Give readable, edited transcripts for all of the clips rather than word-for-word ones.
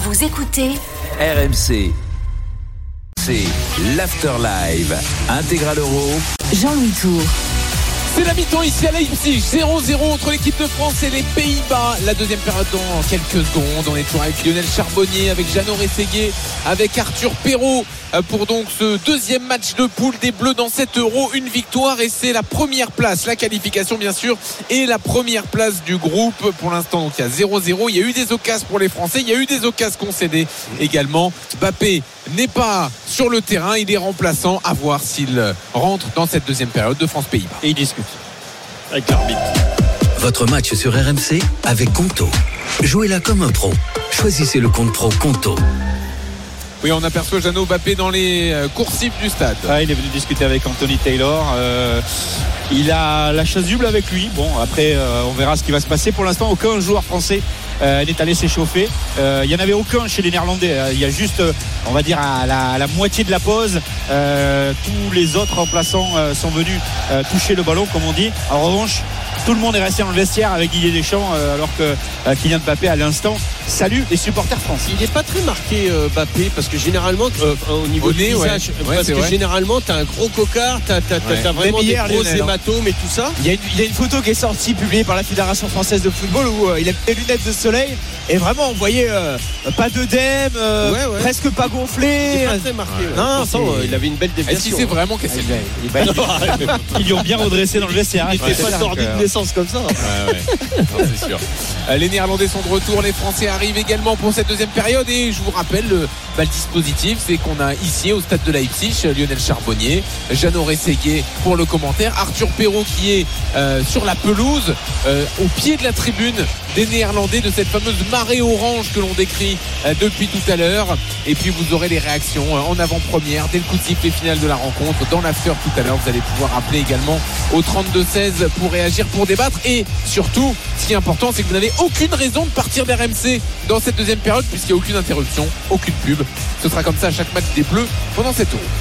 Vous écoutez RMC. C'est l'After Live Intégral Euro. Jean-Louis Tour. C'est la mi-temps ici à Leipzig, 0-0 entre l'équipe de France et les Pays-Bas. La deuxième période dans quelques secondes. On est toujours avec Lionel Charbonnier, avec Jeannot Rességuier, avec Arthur Perrault pour donc ce deuxième match de poule des Bleus dans cet Euro. Une victoire et c'est la première place, la qualification bien sûr, et la première place du groupe. Pour l'instant, donc il y a 0-0. Il y a eu des occasions pour les Français, il y a eu des occasions concédées également. Mbappé n'est pas sur le terrain, il est remplaçant. À voir s'il rentre dans cette deuxième période de France-Pays-Bas. Et il discute avec l'arbitre. Votre match sur RMC avec Conto. Jouez-la comme un pro. Choisissez le compte pro Conto. Oui, on aperçoit Jeannot Mbappé dans les coursifs du stade. Ah, il est venu discuter avec Anthony Taylor. Il a la chasuble avec lui. Bon, après, on verra ce qui va se passer. Pour l'instant, aucun joueur français n'est allé s'échauffer. Il n'y en avait aucun chez les Néerlandais. Il y a juste, on va dire, à la moitié de la pause, tous les autres remplaçants sont venus toucher le ballon, comme on dit. En revanche, tout le monde est resté dans le vestiaire avec Didier Deschamps, alors que Kylian Mbappé, à l'instant, salue les supporters français. Il n'est pas très marqué, Mbappé, parce que généralement, au niveau du visage, parce que généralement, t'as un gros cocard, t'as vraiment des gros hématomes et tout ça. Il y a une photo qui est sortie, publiée par la Fédération française de football, où il a des lunettes de soleil et vraiment on voyait pas d'œdème, presque pas gonflé. Il est pas très marqué. Il avait une belle déviation. Est-ce qu'il sait vraiment qu'est-ce qu'il a? Ils lui ont bien redressé dans le vestiaire. Il n'était pas tordu de naissance comme ça. Non, c'est sûr. Les Néerlandais sont de retour, les Français arrivent également pour cette deuxième période et je vous rappelle le dispositif, c'est qu'on a ici au stade de Leipzig Lionel Charbonnier, Jeannot Rességuier pour le commentaire, Arthur Perrault qui est sur la pelouse au pied de la tribune des Néerlandais, de cette fameuse marée orange que l'on décrit depuis tout à l'heure, et puis vous aurez les réactions en avant-première dès le coup de sifflet final de la rencontre dans l'after tout à l'heure. Vous allez pouvoir appeler également au 32-16 pour réagir, pour débattre, et surtout ce qui est important, c'est que vous n'avez aucune raison de partir d'RMC dans cette deuxième période puisqu'il n'y a aucune interruption, aucune pub. Ce sera comme ça à chaque match des Bleus pendant cette Euro.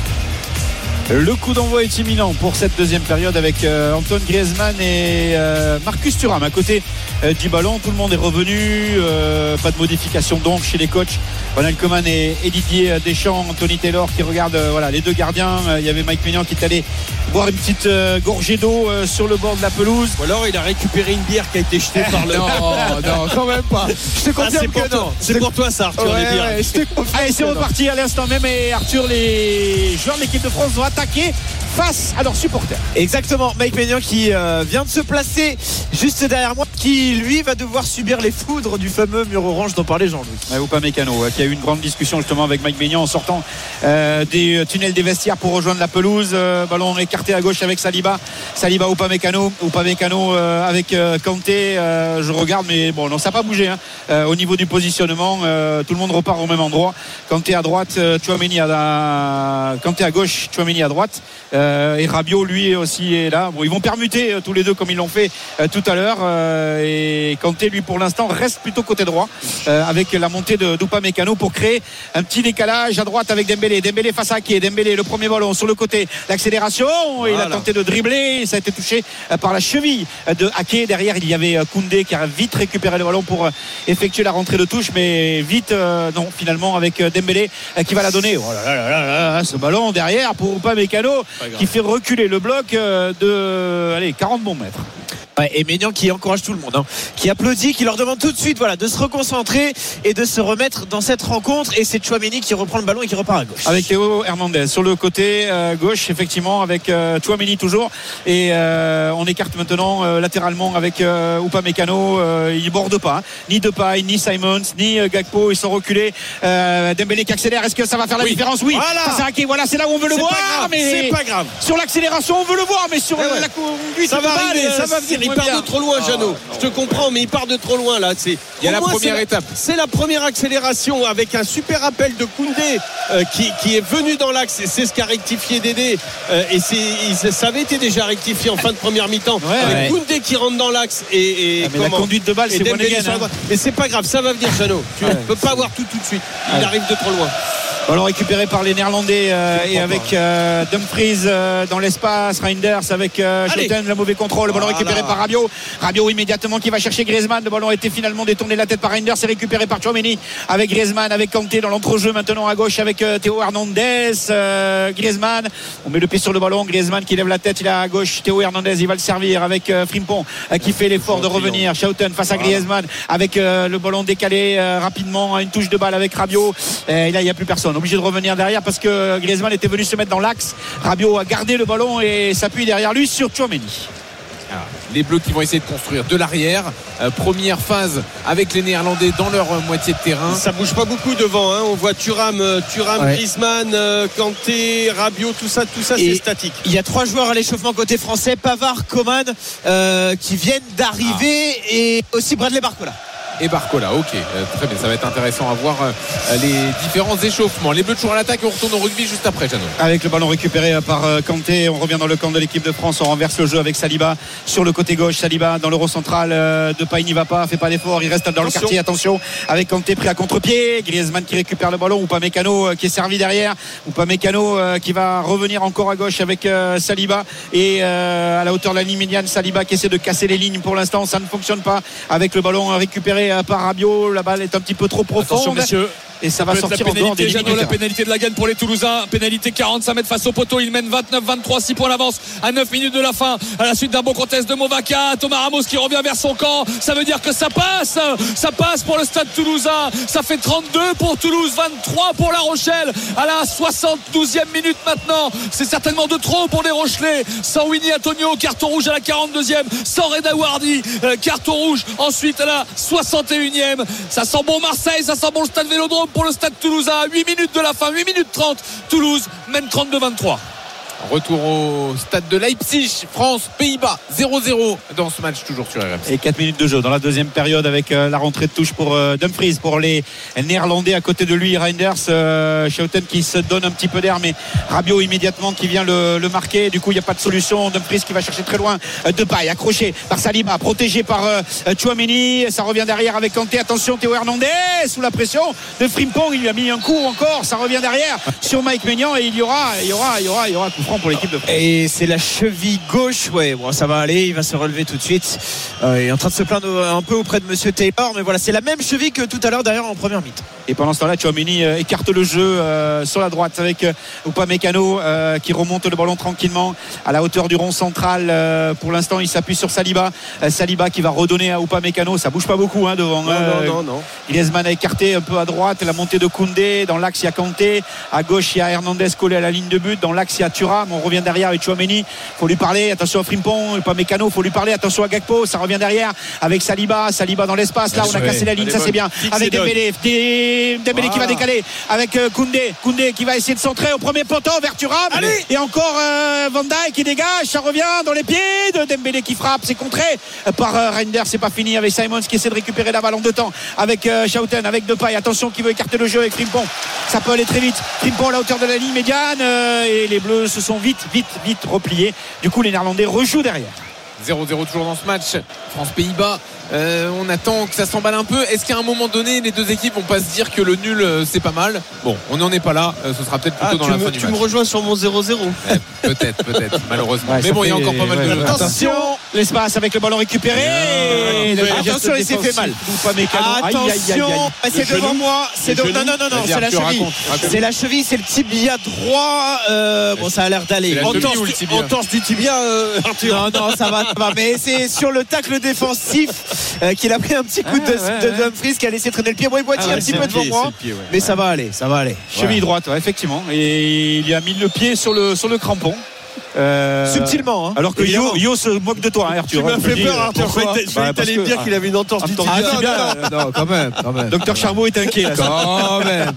Le coup d'envoi est imminent pour cette deuxième période avec Antoine Griezmann et Marcus Thuram à côté du ballon. Tout le monde est revenu, pas de modification donc chez les coachs Ronald Koeman et Didier Deschamps. Anthony Taylor qui regarde les deux gardiens. Il y avait Mike Maignan qui est allé boire une petite gorgée d'eau sur le bord de la pelouse. Ou alors il a récupéré une bière qui a été jetée par le... Non, quand même pas. Je te confirme que non. C'est pour toi ça, Arthur, les bières. Allez, c'est reparti à l'instant même, et Arthur, les joueurs de l'équipe de France vont attaquer face à leurs supporters. Exactement, Mike Maignan qui vient de se placer juste derrière moi, qui lui va devoir subir les foudres du fameux mur orange dont parlait Jean-Louis. Upamecano qui a eu une grande discussion justement avec Mike Maignan en sortant des tunnels des vestiaires pour rejoindre la pelouse. Ballon écarté à gauche avec Saliba Upamecano avec Kanté. Je regarde, mais bon, non, ça n'a pas bougé au niveau du positionnement. Tout le monde repart au même endroit. Kanté à droite, Tchouaméni Kanté à gauche, Tchouaméni à droite. Et Rabiot lui aussi est là. Bon, ils vont permuter tous les deux comme ils l'ont fait tout à l'heure, et Kanté lui pour l'instant reste plutôt côté droit avec la montée d'Upamecano pour créer un petit décalage à droite avec Dembélé face à Ake. Dembélé, le premier ballon sur le côté, l'accélération, il a tenté de dribbler, ça a été touché par la cheville de Ake. Derrière il y avait Koundé qui a vite récupéré le ballon pour effectuer la rentrée de touche, mais vite non, finalement avec Dembélé qui va la donner. Oh là, ce ballon derrière pour Upamecano qui fait reculer le bloc de 40 bons mètres. Ouais, et Maignan qui encourage tout le monde, qui applaudit, qui leur demande tout de suite de se reconcentrer et de se remettre dans cette rencontre. Et c'est Tchouaméni qui reprend le ballon et qui repart à gauche. Avec Théo Hernandez sur le côté gauche, effectivement, avec Tchouaméni toujours. Et on écarte maintenant latéralement avec Upamecano. Il ne borde pas, ni Depay, ni Simons, ni Gakpo. Ils sont reculés. Dembélé qui accélère. Est-ce que ça va faire la différence? Oui. Voilà, c'est là où on veut le voir. C'est pas grave. Sur l'accélération, on veut le voir, mais sur la conduite, ça va arriver, ça va venir. Il part de trop loin, Jeannot. Je te comprends, mais il part de trop loin là. Il y a la première étape. C'est la première accélération avec un super appel de Koundé qui est venu dans l'axe. C'est ce qu'a rectifié Dédé. Et ça avait été déjà rectifié en fin de première mi-temps. Avec Koundé qui rentre dans l'axe la conduite de balle, c'est Dembélé. Mais c'est pas grave, ça va venir, Jeannot. Tu ne peux pas avoir tout de suite. Il arrive de trop loin. Ballon récupéré par les Néerlandais et avec Dumfries dans l'espace. Reinders avec Schouten, le mauvais contrôle. Le ballon récupéré par Rabiot. Rabiot immédiatement qui va chercher Griezmann. Le ballon a été finalement détourné de la tête par Reinders. C'est récupéré par Tchouaméni avec Griezmann, avec Kanté dans l'entrejeu maintenant à gauche avec Théo Hernandez. Griezmann, on met le pied sur le ballon. Griezmann qui lève la tête, il est à gauche. Théo Hernandez, il va le servir avec Frimpong qui fait l'effort de revenir. Schouten face à Griezmann avec le ballon décalé rapidement, une touche de balle avec Rabiot. Et là il n'y a plus personne, obligé de revenir derrière parce que Griezmann était venu se mettre dans l'axe. Rabiot a gardé le ballon et s'appuie derrière lui sur Tchouaméni. Les Bleus qui vont essayer de construire de l'arrière. Première phase avec les Néerlandais dans leur moitié de terrain. Ça bouge pas beaucoup devant, hein. On voit Thuram, Griezmann, Kanté, Rabiot, tout ça c'est statique. Il y a 3 joueurs à l'échauffement côté français, Pavard, Coman qui viennent d'arriver et aussi Bradley Barcola. Et Barcola, ok, très bien, ça va être intéressant à voir les différents échauffements. Les Bleus toujours à l'attaque, on retourne au rugby juste après, Jeannot. Avec le ballon récupéré par Kanté, on revient dans le camp de l'équipe de France, on renverse le jeu avec Saliba sur le côté gauche. Saliba dans le rond central, Depay n'y va pas, fait pas d'effort, il reste dans le quartier, attention, avec Kanté pris à contre-pied, Griezmann qui récupère le ballon, Upamecano qui est servi derrière, Upamecano qui va revenir encore à gauche avec Saliba et à la hauteur de la ligne médiane, Saliba qui essaie de casser les lignes. Pour l'instant ça ne fonctionne pas avec le ballon récupéré par Rabiot. La balle est un petit peu trop profonde. Attention messieurs, et ça va sortir encore des Jeannot, la pénalité de la gagne pour les Toulousains. Pénalité 45 mètres face au poteau. Il mène 29-23, 6 points d'avance à 9 minutes de la fin. À la suite d'un beau contest de Movaca, Thomas Ramos qui revient vers son camp. Ça veut dire que ça passe pour le Stade Toulousain. Ça fait 32 pour Toulouse, 23 pour La Rochelle. À la 72e minute maintenant. C'est certainement de trop pour les Rochelais. Sans Winnie Antonio, carton rouge à la 42e. Sans Reda Wardi, carton rouge ensuite à la 61e. Ça sent bon Marseille, ça sent bon le Stade Vélodrome pour le Stade Toulousain. 8 minutes de la fin, 8 minutes 30. Toulouse mène 32-23. Retour au stade de Leipzig, France, Pays-Bas, 0-0 dans ce match toujours sur RMC. Et 4 minutes de jeu dans la deuxième période avec la rentrée de touche pour Dumfries, pour les Néerlandais. À côté de lui, Reinders, Schouten qui se donne un petit peu d'air, mais Rabiot immédiatement qui vient le marquer. Du coup il n'y a pas de solution. Dumfries qui va chercher très loin, Depay accroché par Saliba, protégé par Tchouaméni. Ça revient derrière avec Kanté. Attention, Théo Hernandez sous la pression de Frimpong, il lui a mis un coup encore. Ça revient derrière sur Mike Maignan et il y aura coup franc pour l'équipe de France. Et c'est la cheville gauche. Ouais, bon, ça va aller, il va se relever tout de suite. Il est en train de se plaindre un peu auprès de monsieur Taylor, mais voilà, c'est la même cheville que tout à l'heure d'ailleurs en première mi-temps. Et pendant ce temps-là, Tchouaméni écarte le jeu sur la droite avec Upamecano qui remonte le ballon tranquillement à la hauteur du rond central. Pour l'instant, il s'appuie sur Saliba. Saliba qui va redonner à Upamecano. Ça bouge pas beaucoup devant. Non. Griezmann a écarté un peu à droite. La montée de Koundé. Dans l'axe, il y a Kanté. À gauche, il y a Hernandez collé à la ligne de but. Dans l'axe, il y a Thuram. On revient derrière avec Tchouaméni. Faut lui parler. Attention à Frimpong. Upamecano. Faut lui parler. Attention à Gakpo. Ça revient derrière avec Saliba. Saliba dans l'espace. Là, on a cassé la ligne. Ça, c'est bien. Avec Dembélé qui va décaler avec Koundé qui va essayer de centrer au premier poteau vers Thuram. Et encore Van Dijk qui dégage, ça revient dans les pieds de Dembélé qui frappe, c'est contré par Reinders. C'est pas fini avec Simons qui essaie de récupérer la balle en 2 temps avec Schouten, avec Depay. Attention qui veut écarter le jeu avec Frimpong, ça peut aller très vite. Frimpong à la hauteur de la ligne médiane et les Bleus se sont vite repliés. Du coup les Néerlandais rejouent derrière. 0-0 toujours dans ce match. France-Pays-Bas. On attend que ça s'emballe un peu. Est-ce qu'à un moment donné les deux équipes vont pas se dire que le nul c'est pas mal? Bon, on n'en est pas là. Ce sera peut-être plutôt dans la fin du match. Tu me rejoins sur mon 0-0. Peut-être malheureusement. Mais bon, il y a encore pas mal de jeux. Attention, l'espace avec le ballon récupéré. Attention, il s'est fait mal. Attention, c'est devant moi. Non, c'est la cheville. C'est la cheville, c'est le tibia droit. Bon, ça a l'air d'aller. Entorse du tibia, Arthur. Non, ça va. Mais c'est sur le tacle défensif qu'il a pris un petit coup de Dumfries qui a laissé traîner le pied. Bon, il boitille un petit peu devant moi, mais ça va aller. Cheville droite, effectivement. Et il a mis le pied sur le crampon. Subtilement, hein. Alors que Yo se moque de toi, Arthur. Tu m'as fait peur, Arthur. Je t'allais me dire qu'il avait une entorse du tibia. Non, quand même. Docteur Charbot est inquiet là. Quand même.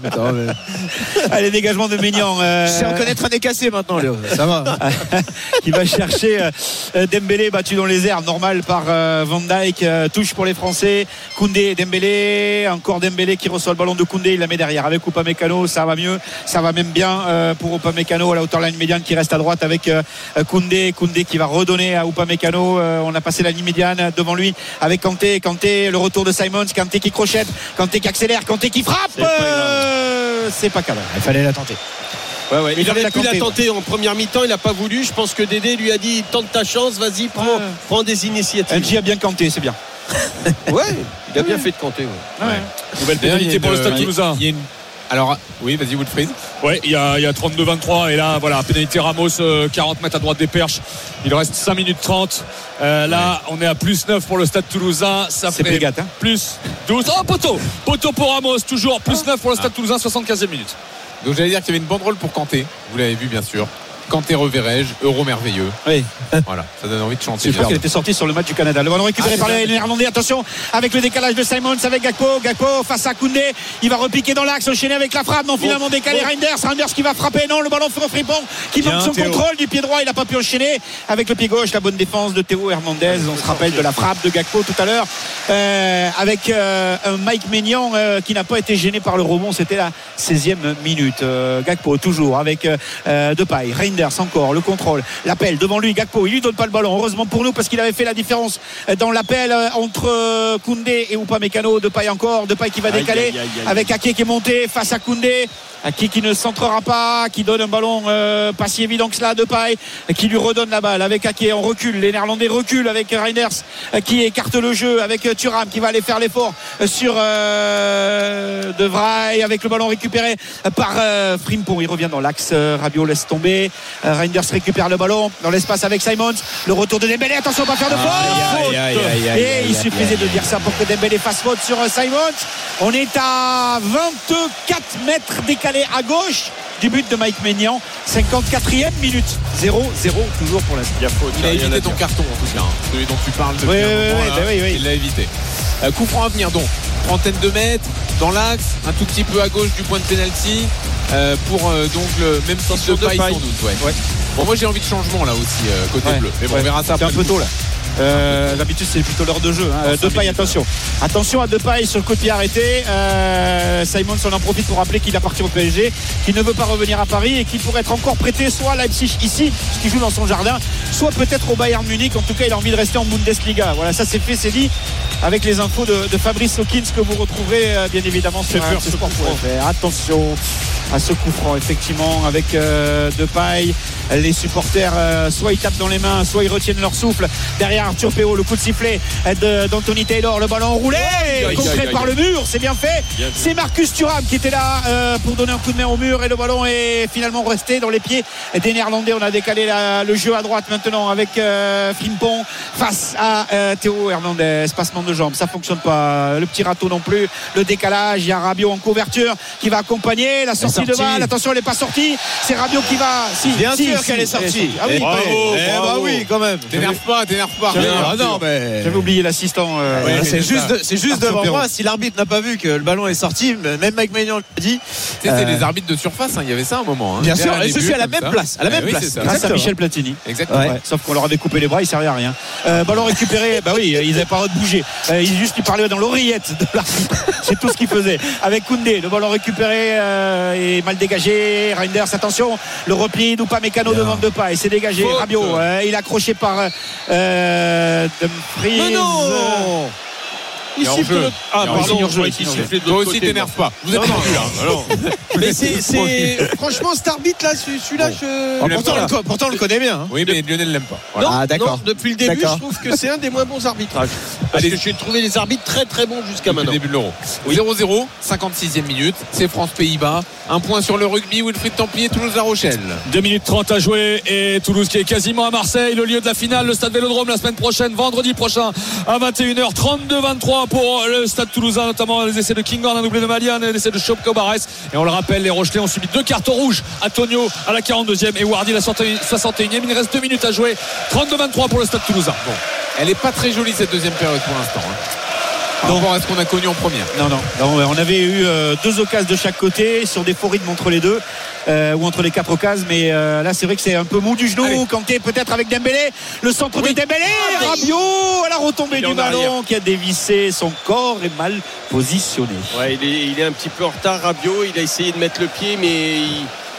Allez, dégagement de Maignan. Je sais reconnaître un nez cassé maintenant, Léo. Ça va. Qui va chercher Dembélé battu dans les airs, normal par Van Dijk. Touche pour les Français. Koundé, Dembélé. Encore Dembélé qui reçoit le ballon de Koundé. Il la met derrière avec Upamecano. Ça va mieux. Ça va même bien pour Upamecano à la hauteur de la ligne médiane qui reste à droite avec Koundé qui va redonner à Upamecano. On a passé la ligne médiane devant lui avec Kanté, le retour de Simons, Kanté qui crochette, Kanté qui accélère, Kanté qui frappe. C'est pas cadre. Il fallait la tenter. Ouais. Il aurait pu la tenter en première mi-temps, il n'a pas voulu. Je pense que Dédé lui a dit tente ta chance, vas-y, prends des initiatives. NJ a bien Kanté, c'est bien. Ouais, il a bien fait de Kanté. Nouvelle pénalité pour le Stade Toulousain. Alors, oui, vas-y, Wilfried. Ouais, il y a 32-23 et là, voilà, pénalité Ramos, 40 mètres à droite des Perches. Il reste 5 minutes 30. Là, on est à plus 9 pour le Stade Toulousain. Ça c'est ferait Brigade, hein. Plus 12. Oh, poteau pour Ramos, toujours plus 9 pour le Stade Toulousain, 75e minute. Donc, j'allais dire qu'il y avait une banderole pour Kanté. Vous l'avez vu, bien sûr. Kanté reverrai-je, euro merveilleux. Oui. Voilà, ça donne envie de chanter. Je pense qu'elle était sortie sur le match du Canada. Le ballon récupéré par les Néerlandais. Attention avec le décalage de Simons avec Gakpo face à Koundé. Il va repiquer dans l'axe, enchaîner avec la frappe. Non, finalement décalé. Reinders qui va frapper. Non, le ballon pour Frimpong qui manque son contrôle du pied droit. Il n'a pas pu enchaîner avec le pied gauche. La bonne défense de Théo Hernandez. On se rappelle de la frappe de Gakpo tout à l'heure avec un Mike Maignan qui n'a pas été gêné par le rebond. C'était la 16e minute. Gakpo toujours avec Depay. Reinders encore, le contrôle, l'appel devant lui, Gakpo, il lui donne pas le ballon, heureusement pour nous parce qu'il avait fait la différence dans l'appel entre Koundé et Upamecano. Depay qui va décaler avec Ake qui est monté face à Koundé. Ake qui ne centrera pas, qui donne un ballon pas si évident que cela. Depay qui lui redonne la balle avec Ake, on recule, les Néerlandais reculent avec Reinders qui écarte le jeu avec Thuram qui va aller faire l'effort sur De Vrij avec le ballon récupéré par Frimpong. Il revient dans l'axe, Rabiot laisse tomber, Reinders récupère le ballon dans l'espace avec Simons, le retour de Dembélé, attention pas faire de faute, et il suffisait de dire ça pour que Dembélé fasse faute sur Simons. On est à 24 mètres décalé à gauche du but de Mike Maignan. 54e minute, 0-0 toujours pour l'instant. Il a évité ton carton en tout cas, celui dont tu parles depuis un moment. Il l'a évité. Coup franc à venir donc, trentaine de mètres dans l'axe, un tout petit peu à gauche du point de pénalty pour donc le même sens de paille sans doute. Ouais. Bon, moi j'ai envie de changement là aussi côté bleu, mais bon, on verra ça après. C'est un peu tôt là. D'habitude c'est plutôt l'heure de jeu, hein. Depay, attention à Depay sur le coup de pied arrêté. Simons en profite pour rappeler qu'il appartient au PSG, qu'il ne veut pas revenir à Paris et qu'il pourrait être encore prêté soit à Leipzig ici, ce qui joue dans son jardin, soit peut-être au Bayern Munich. En tout cas il a envie de rester en Bundesliga. Voilà, ça c'est fait, c'est dit, avec les infos de Fabrice Hawkins que vous retrouverez bien évidemment sur sport.fr. Attention à ce coup franc effectivement avec Depay. Les supporters soit ils tapent dans les mains, soit ils retiennent leur souffle. Derrière Arthur Péot, le coup de sifflet d'Anthony Taylor, le ballon enroulé, contré par le mur, c'est bien fait. C'est Marcus Thuram qui était là pour donner un coup de main au mur et le ballon est finalement resté dans les pieds des Néerlandais. On a décalé le jeu à droite maintenant avec Frimpong face à Théo Hernandez. Passement de jambes, ça fonctionne pas. Le petit râteau non plus. Le décalage, il y a Rabiot en couverture qui va accompagner la sortie de balle. Attention, elle n'est pas sortie. C'est Rabiot qui va. Bien sûr qu'elle est sortie. Ah oui, bravo. Oui, quand même. T'énerve pas. Non, mais j'avais oublié l'assistant. C'est juste devant moi. Si l'arbitre n'a pas vu que le ballon est sorti, même Mike Maignan l'a dit. C'était les arbitres de surface, il y avait ça un moment. Bien sûr, et je suis à la même place. Grâce à Michel Platini. Exactement. Ouais. Sauf qu'on leur avait coupé les bras, il ne servait à rien. Ballon récupéré, bah oui, ils n'avaient pas le droit de bouger. Ils parlaient dans l'oreillette de l'arbitre. C'est tout ce qu'ils faisaient. Avec Koundé, le ballon récupéré et mal dégagé. Reinders, attention, le repli d'Upamecano devant Depay, c'est dégagé. Rabiot, il est accroché par Dumfries. Mais non. Il siffle le... Ah pardon, toi aussi t'énerve pas. Vous êtes non. Mais c'est franchement cet arbitre là, celui-là pourtant on le connaît bien. Oui, mais Lionel l'aime pas. Voilà. Non, d'accord. Depuis le début, je trouve que c'est un des moins bons arbitrages. Parce que j'ai trouvé les arbitres très très bons jusqu'à maintenant. Début de l'Euro. 0-0, 56e minute. C'est France-Pays-Bas. Un point sur le rugby. Wilfried Templier, Toulouse-La Rochelle. 2 minutes 30 à jouer et Toulouse qui est quasiment à Marseille, le lieu de la finale, le stade Vélodrome la semaine prochaine, vendredi prochain à 21h. 32-23 pour le stade toulousain, notamment les essais de Kinghorn, un doublé de Malian, les essais de Chopko Barres. Et on le rappelle, les Rochelais ont subi 2 cartons rouges. Antonio à la 42e et Wardy à la 61e. Il reste 2 minutes à jouer. 32-23 pour le stade toulousain. Bon, elle n'est pas très jolie cette deuxième période pour l'instant. Par rapport à ce qu'on a connu en première. Non, on avait eu 2 occasions de chaque côté sur des faux rythmes entre les deux ou entre les 4 occasions, mais là c'est vrai que c'est un peu mou du genou. Kanté peut-être avec Dembélé, le centre de Dembélé, Rabiot à la retombée du ballon qui a dévissé, son corps est mal positionné. Ouais, il est un petit peu en retard, Rabiot, il a essayé de mettre le pied mais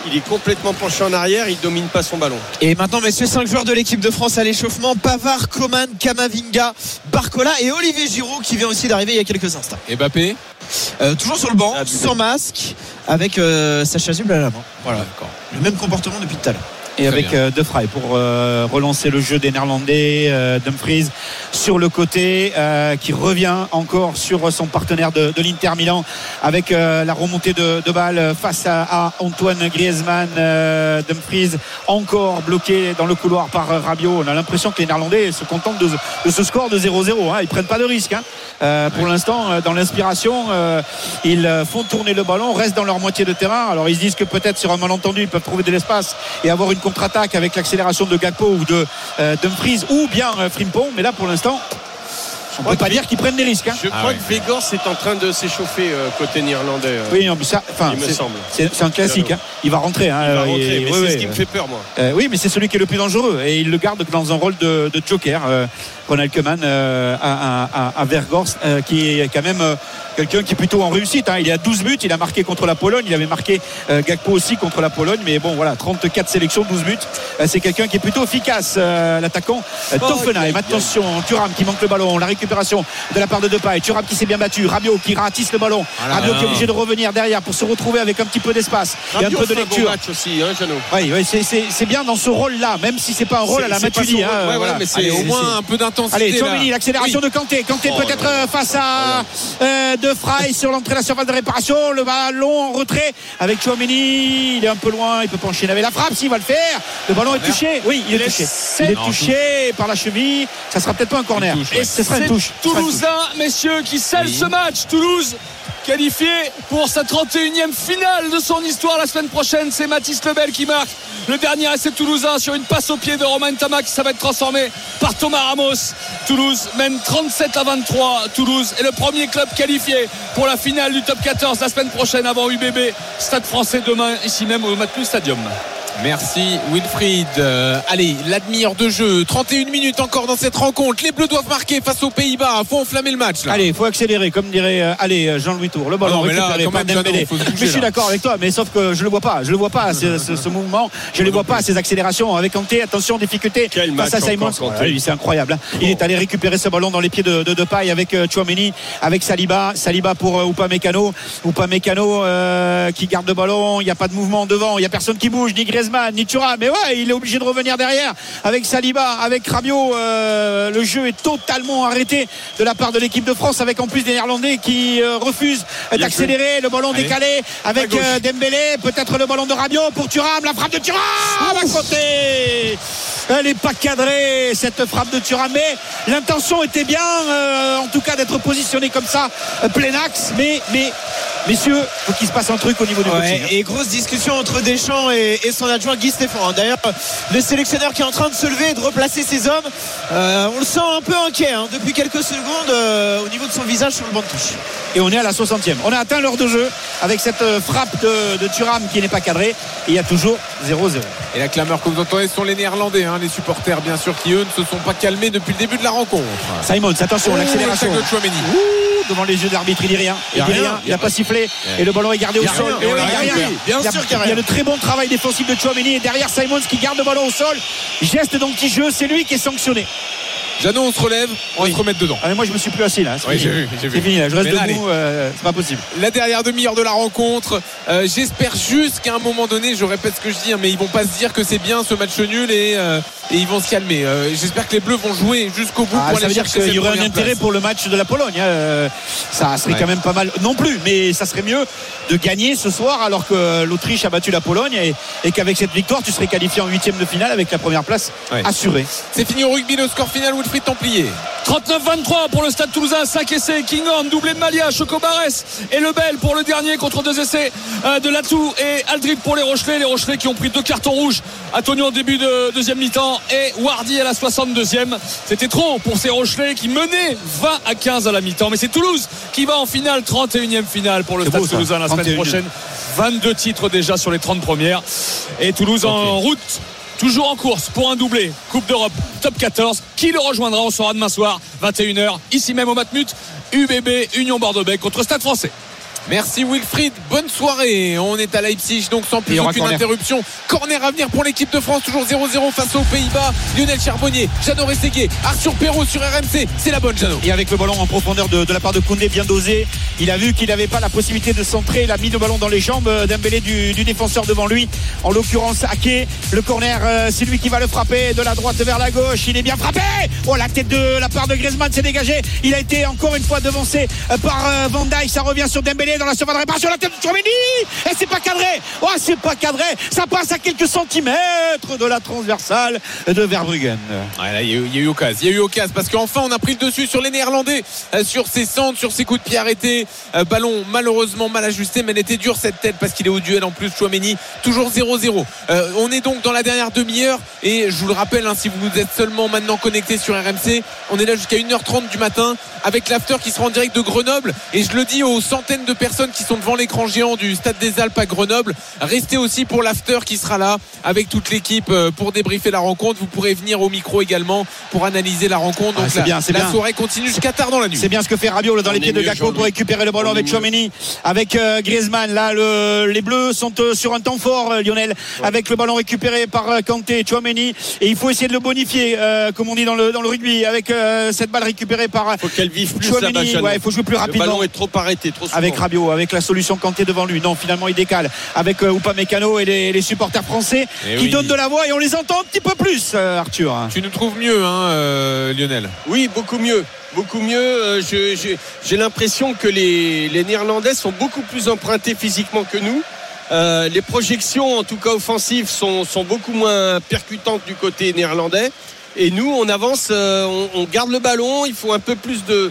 il est complètement penché en arrière, il domine pas son ballon. Et maintenant, messieurs, 5 joueurs de l'équipe de France à l'échauffement: Pavard, Coman, Kamavinga, Barcola et Olivier Giroud qui vient aussi d'arriver il y a quelques instants. Et Mbappé toujours sur le banc, sans masque, avec sa chasuble à la main. Voilà, d'accord. Le même comportement depuis tout à l'heure. Et avec De Vrij pour relancer le jeu des Néerlandais. Dumfries sur le côté, qui revient encore sur son partenaire de l'Inter Milan avec la remontée de balle face à Antoine Griezmann. Dumfries encore bloqué dans le couloir par Rabiot. On a l'impression que les Néerlandais se contentent de ce score de 0-0. Ils prennent pas de risque. Pour l'instant, dans l'inspiration, ils font tourner le ballon, restent dans leur moitié de terrain. Alors ils se disent que peut-être sur un malentendu ils peuvent trouver de l'espace et avoir une contre-attaque avec l'accélération de Gakpo ou de Dumfries ou bien Frimpong, mais là pour l'instant on ne peut pas dire qu'ils prennent des risques. Je crois que Weghorst est en train de s'échauffer côté néerlandais. Oui, non, mais ça, il me semble. C'est un classique. Il va rentrer. Il va rentrer, mais c'est ce qui me fait peur, moi. Oui, mais c'est celui qui est le plus dangereux et il le garde dans un rôle de joker. Ronald Koeman à Weghorst, qui est quand même quelqu'un qui est plutôt en réussite. Il est à 12 buts, il a marqué contre la Pologne, il avait marqué Gakpo aussi contre la Pologne, mais bon voilà, 34 sélections, 12 buts. C'est quelqu'un qui est plutôt efficace, l'attaquant Toffenheim. Attention, Thuram qui manque le ballon, la récupération de la part de Depay. Thuram qui s'est bien battu, Rabiot qui ratisse le ballon, Rabiot qui est obligé de revenir derrière pour se retrouver avec un petit peu d'espace et un peu de lecture. Bon match aussi, Jeannot. Oui, c'est bien dans ce rôle-là, même si c'est pas un rôle à la Matuidi. Voilà. Mais c'est au moins un peu d'intensité. Allez, Tchouaméni, l'accélération de Kanté. Kanté peut-être face à De Vrij sur l'entrée de la surface de réparation. Le ballon en retrait avec Tchouaméni. Il est un peu loin, il peut pas enchaîner avec la frappe. S'il va le faire, le ballon est touché. Oui, il est touché. Il est touché par la cheville. Ça sera peut-être pas un corner. Et ce sera une touche. Toulousain, messieurs, qui scelle ce match. Toulouse qualifié pour sa 31e finale de son histoire la semaine prochaine. C'est Mathis Lebel qui marque le dernier essai toulousain sur une passe au pied de Romain Ntama qui ça va être transformé par Thomas Ramos. Toulouse mène 37-23. Toulouse est le premier club qualifié pour la finale du top 14 la semaine prochaine avant UBB Stade Français demain ici même au Matmut Stadium. Merci Wilfried. Allez, la demi-heure de jeu, 31 minutes encore dans cette rencontre. Les Bleus doivent marquer face aux Pays-Bas. Faut enflammer le match là. Allez, faut accélérer comme dirait Jean-Louis Tour. Le ballon récupéré par Dembélé. Je suis d'accord avec toi, mais sauf que je le vois pas ce mouvement. Je ne le vois pas ces accélérations avec Kanté. Attention, difficulté face à Simons. C'est incroyable. Il est allé récupérer ce ballon dans les pieds de Depay avec Tchouaméni, avec Saliba pour Upamecano qui garde le ballon. Il n'y a pas de mouvement devant, il n'y a personne qui bouge, ni Griezmann ni Thuram, mais ouais, il est obligé de revenir derrière avec Saliba, avec Rabiot. Le jeu est totalement arrêté de la part de l'équipe de France, avec en plus des Néerlandais qui refusent d'accélérer. Le ballon décalé avec Dembélé, peut-être le ballon de Rabiot pour Thuram, la frappe de Thuram à côté. Elle n'est pas cadrée cette frappe de Thuram, mais l'intention était bien, en tout cas d'être positionné comme ça, plein axe, mais messieurs, faut qu'il se passe un truc au niveau du coaching. Et grosse discussion entre Deschamps et son adjoint Guy Stéphane. D'ailleurs, le sélectionneur qui est en train de se lever et de replacer ses hommes, on le sent un peu inquiet depuis quelques secondes au niveau de son visage sur le banc de touche. Et on est à la 60e. On a atteint l'heure de jeu avec cette frappe de Thuram qui n'est pas cadrée. Et il y a toujours 0-0. Et la clameur que vous entendez, ce sont les Néerlandais, les supporters bien sûr, qui eux ne se sont pas calmés depuis le début de la rencontre. Simons, attention, l'accélération de Tchouaméni. Devant les yeux de l'arbitre, il dit rien. Il n'a pas sifflé. Et le ballon est gardé au sol. Il y a le très bon travail défensif de Tchouaméni. Et derrière Simons qui garde le ballon au sol. Geste d'anti-jeu, c'est lui qui est sanctionné. Jeannot, on se relève, on va se remettre dedans. Mais moi je me suis plus assis là. J'ai vu. C'est fini là. Je reste debout, c'est pas possible. La dernière demi-heure de la rencontre. J'espère juste qu'à un moment donné, je répète ce que je dis, mais ils vont pas se dire que c'est bien ce match nul et ils vont se calmer. J'espère que les Bleus vont jouer jusqu'au bout pour ça veut dire qu'il y aurait un intérêt pour le match de la Pologne. Ça serait quand même pas mal non plus, mais ça serait mieux de gagner ce soir alors que l'Autriche a battu la Pologne et qu'avec cette victoire tu serais qualifié en 8e de finale avec la première place assurée. C'est fini au rugby, le score final Wilfried Templier. 39-23 pour le Stade Toulousain, 5 essais, Kinghorn, doublé de Malia, Chocobares et Lebel pour le dernier contre 2 essais de Latou et Aldrit pour les Rochelais qui ont pris 2 cartons rouges. Antonio en début de deuxième mi-temps et Wardy à la 62e. C'était trop pour ces Rochelais qui menaient 20-15 à la mi-temps, mais c'est Toulouse qui va en finale, 31e finale pour le Stade Toulousain la semaine prochaine. 22 titres déjà sur les 30 premières et Toulouse en route, toujours en course pour un doublé Coupe d'Europe top 14. Qui le rejoindra? On saura demain soir 21h ici même au Matmut. UBB Union Bordeaux-Bègles contre Stade Français. Merci Wilfried, bonne soirée. On est à Leipzig, donc sans plus aucune interruption. Corner à venir pour l'équipe de France, toujours 0-0 face aux Pays-Bas. Lionel Charbonnier, Jeannot Rességuier, Arthur Perrault sur RMC. C'est la bonne, Jeannot. Et avec le ballon en profondeur de la part de Koundé, bien dosé, il a vu qu'il n'avait pas la possibilité de centrer. Il a mis le ballon dans les jambes d'Embélé du défenseur devant lui, en l'occurrence Ake. Le corner, c'est lui qui va le frapper de la droite vers la gauche. Il est bien frappé. Oh, la tête de la part de Griezmann s'est dégagée. Il a été encore une fois devancé par Van Dijk. Ça revient sur Dembélé dans la surface de réparation, la tête de Tchouaméni, et c'est pas cadré. Oh, c'est pas cadré, ça passe à quelques centimètres de la transversale de Verbruggen. Ouais, là, il y a eu occasion parce qu'enfin on a pris le dessus sur les Néerlandais, sur ses centres, sur ses coups de pied arrêtés. Ballon malheureusement mal ajusté, mais elle était dure cette tête parce qu'il est au duel en plus. Tchouaméni, toujours 0-0. On est donc dans la dernière demi-heure et je vous le rappelle, si vous êtes seulement maintenant connecté sur RMC, on est là jusqu'à 1h30 du matin avec l'after qui sera en direct de Grenoble, et je le dis aux centaines de personnes qui sont devant l'écran géant du Stade des Alpes à Grenoble, restez aussi pour l'after qui sera là avec toute l'équipe pour débriefer la rencontre. Vous pourrez venir au micro également pour analyser la rencontre. Donc la soirée continue jusqu'à tard dans la nuit. C'est bien ce que fait Rabiot dans les pieds de Gakpo pour récupérer le ballon avec Tchouaméni, avec Griezmann. Là les Bleus sont sur un temps fort, Lionel, avec le ballon récupéré par Kanté, Tchouaméni, et il faut essayer de le bonifier comme on dit dans le rugby, avec cette balle récupérée par il faut qu'elle vive plus Tchouaméni. Il faut jouer plus rapidement. Le ballon est trop arrêté, trop souvent. Avec Rabiot, avec la solution Kanté devant lui. Non, finalement il décale avec Upamecano et les supporters français qui donnent de la voix, et on les entend un petit peu plus, Arthur. Tu nous trouves mieux, Lionel? Oui, beaucoup mieux. J'ai l'impression que les Néerlandais sont beaucoup plus empruntés physiquement que nous. Les projections, en tout cas offensives, sont beaucoup moins percutantes du côté néerlandais. Et nous, on avance, on garde le ballon. Il faut un peu plus de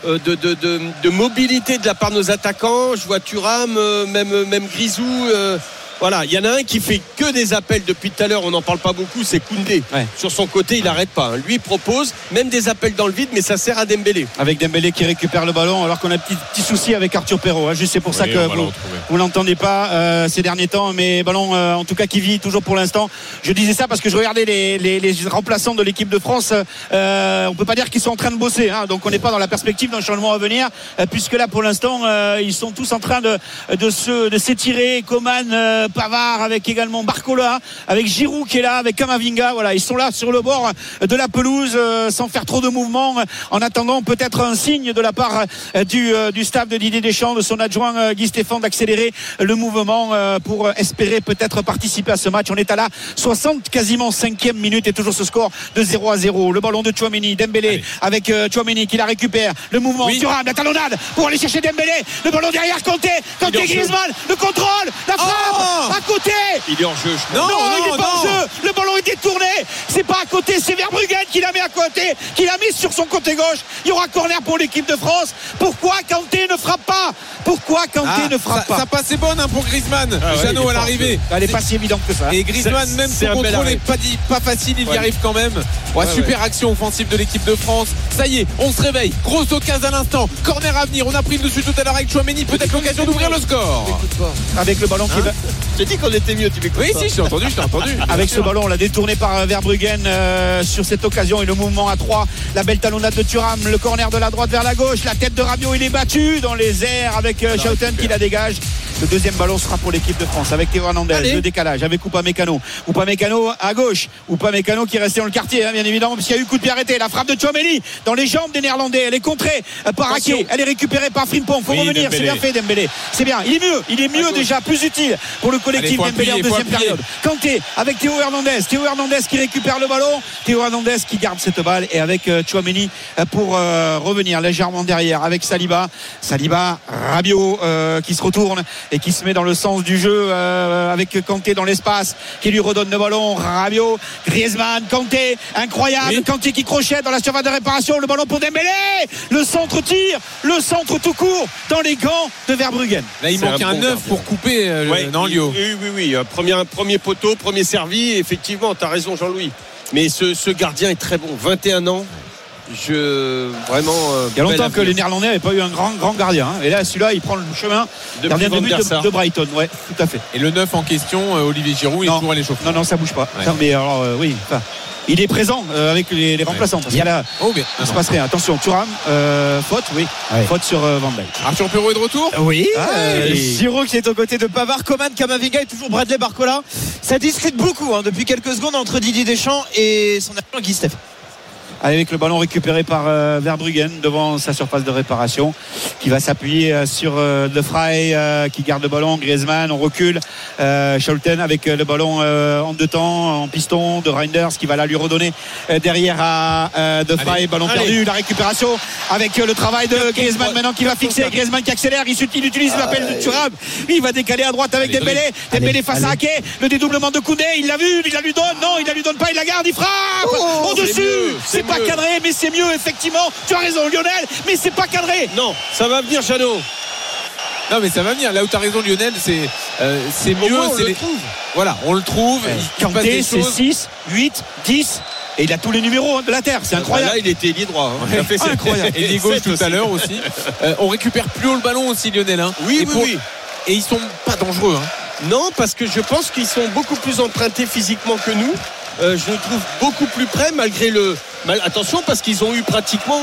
mobilité de la part de nos attaquants. Je vois Thuram, même Grisou. Voilà, il y en a un qui fait que des appels depuis tout à l'heure, on n'en parle pas beaucoup, c'est Koundé. Ouais. Sur son côté, il n'arrête pas. Lui propose même des appels dans le vide, mais ça sert à Dembélé. Avec Dembélé qui récupère le ballon, alors qu'on a un petit souci avec Arthur Perrault. Juste c'est pour ça que vous l'entendez pas ces derniers temps, mais ballon en tout cas qui vit toujours pour l'instant. Je disais ça parce que je regardais les remplaçants de l'équipe de France. On peut pas dire qu'ils sont en train de bosser, donc on n'est pas dans la perspective d'un changement à venir, puisque là pour l'instant ils sont tous en train de s'étirer. Coman, Pavard, avec également Barcola, avec Giroud qui est là, avec Camavinga. Voilà, ils sont là sur le bord de la pelouse sans faire trop de mouvements, en attendant peut-être un signe de la part du staff de Didier Deschamps, de son adjoint Guy Stéphane, d'accélérer le mouvement pour espérer peut-être participer à ce match. On est à la 60 quasiment 5e minute et toujours ce score de 0-0. Le ballon de Tchouaméni, Dembélé avec Tchouaméni qui la récupère, le mouvement, Thuram, la talonnade pour aller chercher Dembélé, le ballon derrière, Kanté Griezmann, le contrôle, la frappe à côté. Il est en jeu, je crois. Non, il n'est pas en jeu. Le ballon est détourné. C'est pas à côté, c'est Verbruggen qui l'a mis à côté, qui l'a mis sur son côté gauche. Il y aura corner pour l'équipe de France. Pourquoi Kanté ne frappe pas? Ne frappe pas? Ça passait bonne pour Griezmann. Jeannot à l'arrivée. Elle est pas si évidente que ça. Et Griezmann, même son contrôle n'est pas facile, il y arrive quand même. Super action offensive de l'équipe de France. Ça y est, on se réveille. Grosse occasion à l'instant. Corner à venir. On a pris le dessus tout à l'heure avec Tchouaméni. Peut-être l'occasion d'ouvrir le score. Avec le ballon qui va. J'ai dit qu'on était mieux, tu m'écoutes? Oui, si, je t'ai entendu. Avec ce ballon, on l'a détourné par Verbruggen sur cette occasion, et le mouvement à 3. La belle talonnade de Thuram, le corner de la droite vers la gauche. La tête de Rabiot, il est battu dans les airs avec Schouten qui la dégage. Le deuxième ballon sera pour l'équipe de France avec Théo Hernandez. Le décalage avec Upamecano à gauche. Upamecano qui est resté dans le quartier, bien évidemment, parce qu'il y a eu coup de pied arrêté. La frappe de Tchouaméni dans les jambes des Néerlandais. Elle est contrée par Ake. Elle est récupérée par Frimpong. Faut revenir. Dembélé. C'est bien fait, Dembélé. C'est bien. Il est mieux déjà, plus utile pour le collectif. Dembélé en deuxième période. Kanté avec Théo Hernandez qui récupère le ballon. Théo Hernandez qui garde cette balle, et avec Tchouaméni pour revenir légèrement derrière avec Saliba, Rabiot qui se retourne et qui se met dans le sens du jeu avec Kanté dans l'espace, qui lui redonne le ballon. Rabiot, Griezmann, Kanté, incroyable. Kanté qui crochette dans la surface de réparation, le ballon pour Dembélé, le centre tout court dans les gants de Verbruggen. Là il manque un 9 pour couper Lio. Oui, premier poteau, premier servi. Effectivement, tu as raison Jean-Louis, mais ce gardien est très bon, 21 ans. Vraiment. Il y a longtemps que les Néerlandais n'avaient pas eu un grand gardien. Et là, celui-là, il prend le chemin. Gardien de but de Brighton. Ouais, tout à fait. Et le 9 en question, Olivier Giroud, il est toujours à l'échauffement. Non, ça bouge pas. Ouais. Ça, mais alors, oui. Il est présent avec les remplaçants. Parce que là, il se passe rien. Attention, Thuram, faute, oui. Ouais. Faute sur Van Dijk. Arthur Perrault est de retour. Oui. Giroud qui est aux côtés de Pavard, Coman, Camavinga et toujours Bradley Barcola. Ça discute beaucoup depuis quelques secondes entre Didier Deschamps et son adjoint Guy Steph. Avec le ballon récupéré par Verbruggen devant sa surface de réparation, qui va s'appuyer sur De Vrij qui garde le ballon. Griezmann, on recule. Scholten avec le ballon en deux temps, en piston de Reinders qui va là lui redonner derrière à De Vrij. Ballon perdu, la récupération avec le travail de Griezmann maintenant qui va fixer. Griezmann qui accélère, il utilise l'appel de Thuram. Il va décaler à droite avec Dembélé. Dembélé face à Ake. Le dédoublement de Koundé, il l'a vu, il la lui donne. Non, il la lui donne pas, il la garde, il frappe au-dessus. C'est pas cadré, mais c'est mieux, effectivement. Tu as raison, Lionel, mais c'est pas cadré. Non, ça va venir, Jeannot. Non, mais ça va venir. Là où tu as raison, Lionel, c'est mieux. On le trouve. Voilà, on le trouve. Kanté, c'est 6, 8, 10. Et il a tous les numéros de la terre, c'est incroyable. Là, il était ailier droit. Il a fait incroyable. Et gauche tout à l'heure aussi. On récupère plus haut le ballon aussi, Lionel. Oui. Et ils sont pas dangereux. Non, parce que je pense qu'ils sont beaucoup plus empruntés physiquement que nous. Je le trouve beaucoup plus près malgré le. Attention parce qu'ils ont eu pratiquement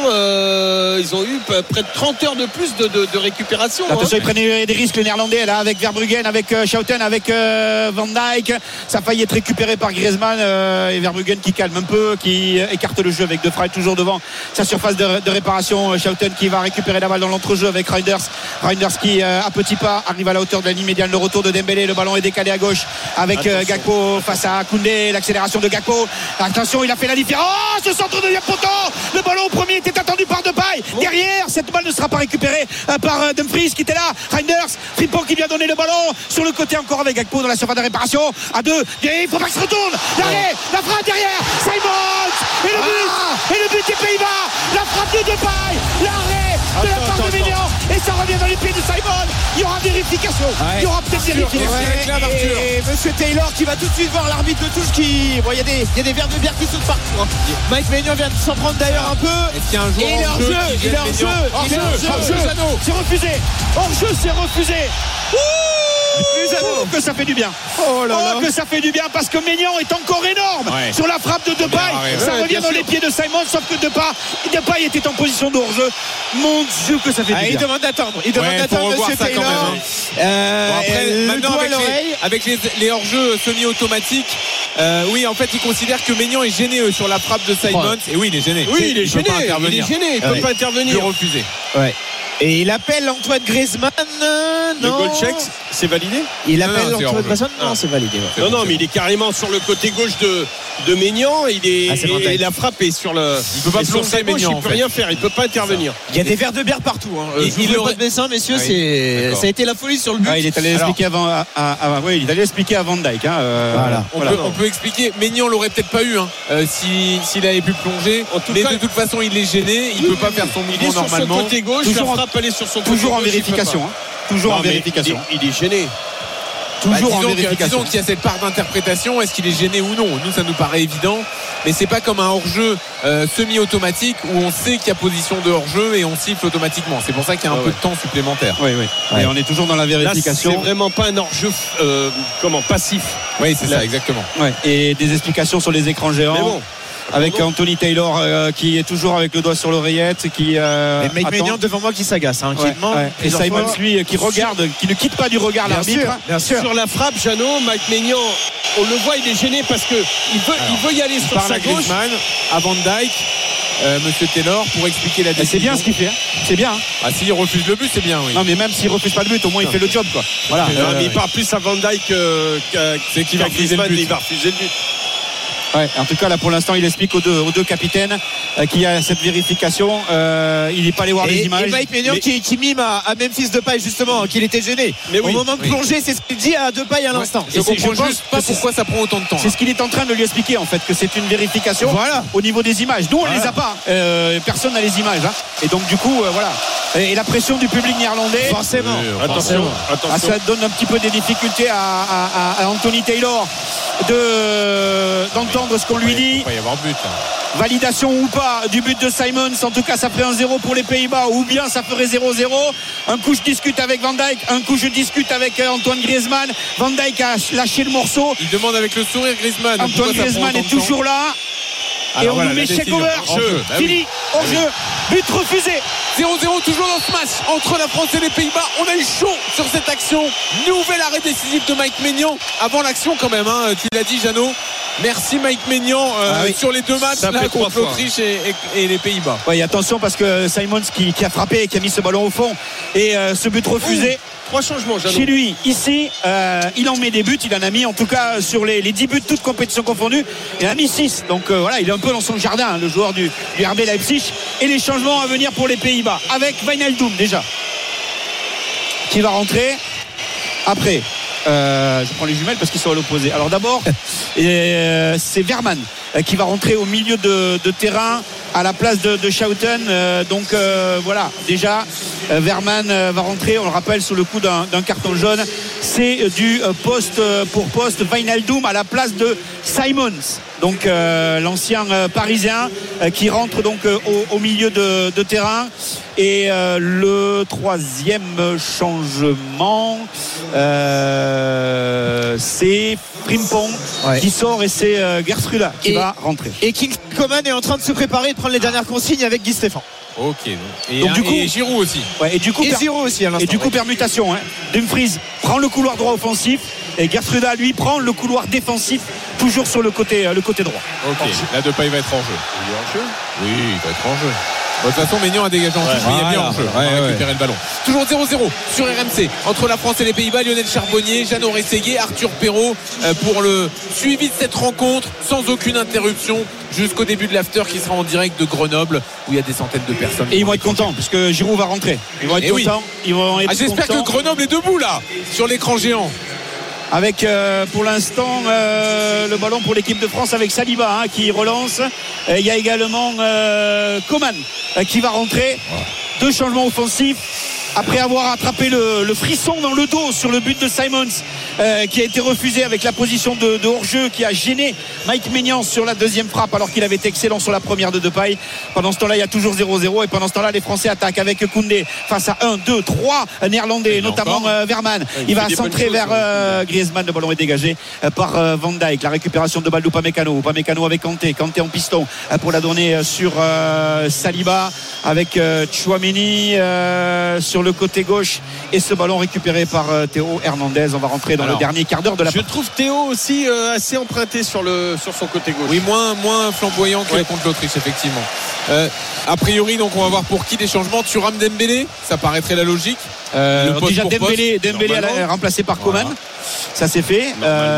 près de 30 heures de plus de récupération. Attention, ils prennent des risques les Néerlandais là avec Verbruggen, avec Schouten, avec Van Dijk. Ça a failli être récupéré par Griezmann et Verbruggen qui calme un peu, qui écarte le jeu avec De Vrij toujours devant sa surface de réparation. Schouten qui va récupérer la balle dans l'entrejeu avec Reinders qui à petits pas arrive à la hauteur de la ligne médiane. Le retour de Dembélé, le ballon est décalé à gauche avec Gakpo face à Koundé, l'accélération de Gakpo. Attention, il a fait la différence. Ce centre de deuxième poteau, le ballon au premier était attendu par Depay. Derrière, cette balle ne sera pas récupérée par Dumfries qui était là. Reinders, Frimpong qui vient donner le ballon sur le côté encore avec Gakpo dans la surface de réparation à deux. Et il faut pas qu'il se retourne. L'arrêt, la frappe derrière, Simons et le but des Pays-Bas. La frappe de Depay, l'arrêt de la part de Maignan et ça revient dans les pieds de Simon. Il y aura vérification. Il y aura peut-être vérification. Et Monsieur Taylor qui va tout de suite voir l'arbitre de touche qui. Bon, il y a des verres de bière qui sautent partout. Mike Maignan vient de s'en prendre d'ailleurs un peu. Est-ce qu'il y a un joueur il est hors-jeu. C'est refusé. Hors-jeu, c'est refusé. Que ça fait du bien. Que ça fait du bien parce que Maignan est encore énorme sur la frappe de Depay. Ça revient dans les pieds de Simon, sauf que Depay était en position de hors-jeu. Mon Dieu, que ça fait du bien. Il demande d'attendre. Monsieur Taylor. Maintenant avec les hors-jeux semi-automatiques, oui, en fait, il considère que Maignan est gêné sur la frappe de Simon. Et oui, il est gêné. Oui, il est gêné. Il peut pas intervenir. Il peut refuser. Et il appelle Antoine Griezmann. Le goal check, c'est validé. Il appelle Antoine Griezmann. Non, c'est validé. Non, mais il est carrément sur le côté gauche de Maignan. Et la frappe est sur le. Il peut pas plonger Maignan. Il peut rien faire. Il peut pas intervenir. Il y a des verres de bière partout. Il aurait pas de dessin, messieurs. Ça a été la folie sur le but. Il est allé expliquer à Van Dijk. Voilà. On peut expliquer. Maignan l'aurait peut-être pas eu s'il avait pu plonger. Mais de toute façon, il est gêné. Il peut pas faire son mouvement normalement. Sur son côté gauche. Toujours en vérification. Toujours en vérification. Il est gêné. Toujours en vérification. Disons qu'il y a cette part d'interprétation. Est-ce qu'il est gêné ou non? Nous, ça nous paraît évident. Mais c'est pas comme un hors-jeu semi-automatique où on sait qu'il y a position de hors-jeu et on siffle automatiquement. C'est pour ça qu'il y a un peu de temps supplémentaire. Et on est toujours dans la vérification. Là, c'est vraiment pas un hors-jeu passif. Oui, c'est ça, exactement. Et des explications sur les écrans géants. Mais bon. Avec Anthony Taylor qui est toujours avec le doigt sur l'oreillette, qui et Mike Maignan devant moi qui s'agace, qui demande. Et Simons lui qui regarde, qui ne quitte pas du regard l'arbitre. Bien sûr. Sur la frappe, Jeannot, Mike Maignan, on le voit, il est gêné parce que il veut y aller sur sa gauche. Griezmann, à Van Dijk. Monsieur Taylor pour expliquer la décision. C'est bien ce qu'il fait. C'est bien. S'il refuse le but, c'est bien. Oui. Non, mais même s'il refuse pas le but, au moins il fait le job, quoi. Voilà. Mais il part plus à Van Dijk c'est qui va refuser le but. Il va refuser le but. En tout cas là pour l'instant il explique aux deux capitaines qu'il y a cette vérification. Il n'est pas allé voir les images. Et Mike Maignan qui mime à Memphis Depay justement qu'il était gêné. Mais au moment de plonger, c'est ce qu'il dit à Depay à l'instant. Je comprends juste pas pourquoi ça prend autant de temps. C'est ce qu'il est en train de lui expliquer en fait, que c'est une vérification au niveau des images. Nous on les a pas. Personne n'a les images. Et donc du coup voilà. Et la pression du public néerlandais. Forcément. Attention. Ça donne un petit peu des difficultés à Anthony Taylor. d'entendre ce qu'on lui dit. Il va y avoir but. Validation ou pas du but de Simons. En tout cas, ça ferait 1-0 pour les Pays-Bas, ou bien ça ferait 0-0. Un coup, je discute avec Van Dijk, un coup, je discute avec Antoine Griezmann. Van Dijk a lâché le morceau. Il demande avec le sourire Griezmann. Antoine Griezmann est toujours là. Et on nous met chèque over. Fini, hors-jeu, but refusé. 0-0 toujours dans ce match entre la France et les Pays-Bas. On a eu chaud sur cette action. Nouvel arrêt décisif de Mike Maignan. Avant l'action quand même, hein, tu l'as dit Jeannot. Merci Mike Maignan sur les deux matchs là, contre l'Autriche et les Pays-Bas. Oui, attention parce que Simons qui a frappé et qui a mis ce ballon au fond et ce but refusé. 3 changements, Jeannot. Chez lui, ici, il en met des buts. Il en a mis, en tout cas, sur les 10 buts, toutes compétitions confondues. Il en a mis 6. Donc voilà, il est un peu dans son jardin, hein, le joueur du RB Leipzig. Et les changements à venir pour les Pays-Bas. Avec Wijnaldum, déjà, qui va rentrer. Après, je prends les jumelles parce qu'ils sont à l'opposé. Alors d'abord, c'est Verman qui va rentrer au milieu de terrain à la place de Schouten. Donc voilà, déjà Verman va rentrer, on le rappelle, sous le coup d'un carton jaune. C'est du poste pour poste. Wijnaldum à la place de Simons, donc l'ancien parisien qui rentre donc au milieu de terrain. Et le troisième changement, c'est Frimpong qui sort, et c'est Gertruda qui va rentrer. Et King Coman est en train de se préparer, de prendre les dernières consignes avec Guy Stéphane. Ok. Donc du coup, et Giroud aussi. Ouais, et du coup, Giroud aussi à l'instant. Et du coup, permutation. Dumfries prend le couloir droit offensif et Gertruda lui prend le couloir défensif, toujours sur le côté droit. Ok. Là, Depay va être en jeu. Il est en jeu. Oui, il va être en jeu. De toute façon, Maignan a dégagé en touche, mais il y a bien en jeu. On va récupérer le ballon. Toujours 0-0 sur RMC entre la France et les Pays-Bas. Lionel Charbonnier, Jeannot Rességuier, Arthur Perrault pour le suivi de cette rencontre sans aucune interruption jusqu'au début de l'after qui sera en direct de Grenoble où il y a des centaines de personnes. Et ils vont être contents parce que Giroud va rentrer. Ils vont être contents. Ils vont être j'espère contents. que Grenoble est debout là sur l'écran géant. Avec pour l'instant le ballon pour l'équipe de France avec Saliba qui relance. Il y a également Coman qui va rentrer. 2 changements offensifs après avoir attrapé le frisson dans le dos sur le but de Simons qui a été refusé avec la position de hors-jeu qui a gêné Mike Maignan sur la deuxième frappe alors qu'il avait été excellent sur la première de Depay. Pendant ce temps-là, il y a toujours 0-0 et pendant ce temps-là, les Français attaquent avec Koundé face à 1, 2, 3 Néerlandais, notamment Verman. Il va centrer vers Griezmann. Le ballon est dégagé par Van Dijk. La récupération de balle d'Upamecano. Upamecano avec Kanté en piston pour la donner sur Saliba avec Tchouaméni sur le côté gauche, et ce ballon récupéré par Théo Hernandez. On va rentrer dans le dernier quart d'heure de la partie. Je trouve Théo aussi assez emprunté sur son côté gauche. Oui, moins flamboyant que contre l'Autriche, effectivement. A priori, donc on va voir pour qui des changements. Thuram, Dembélé, ça paraîtrait la logique. Déjà Dembélé remplacé par Coman. Ça c'est fait.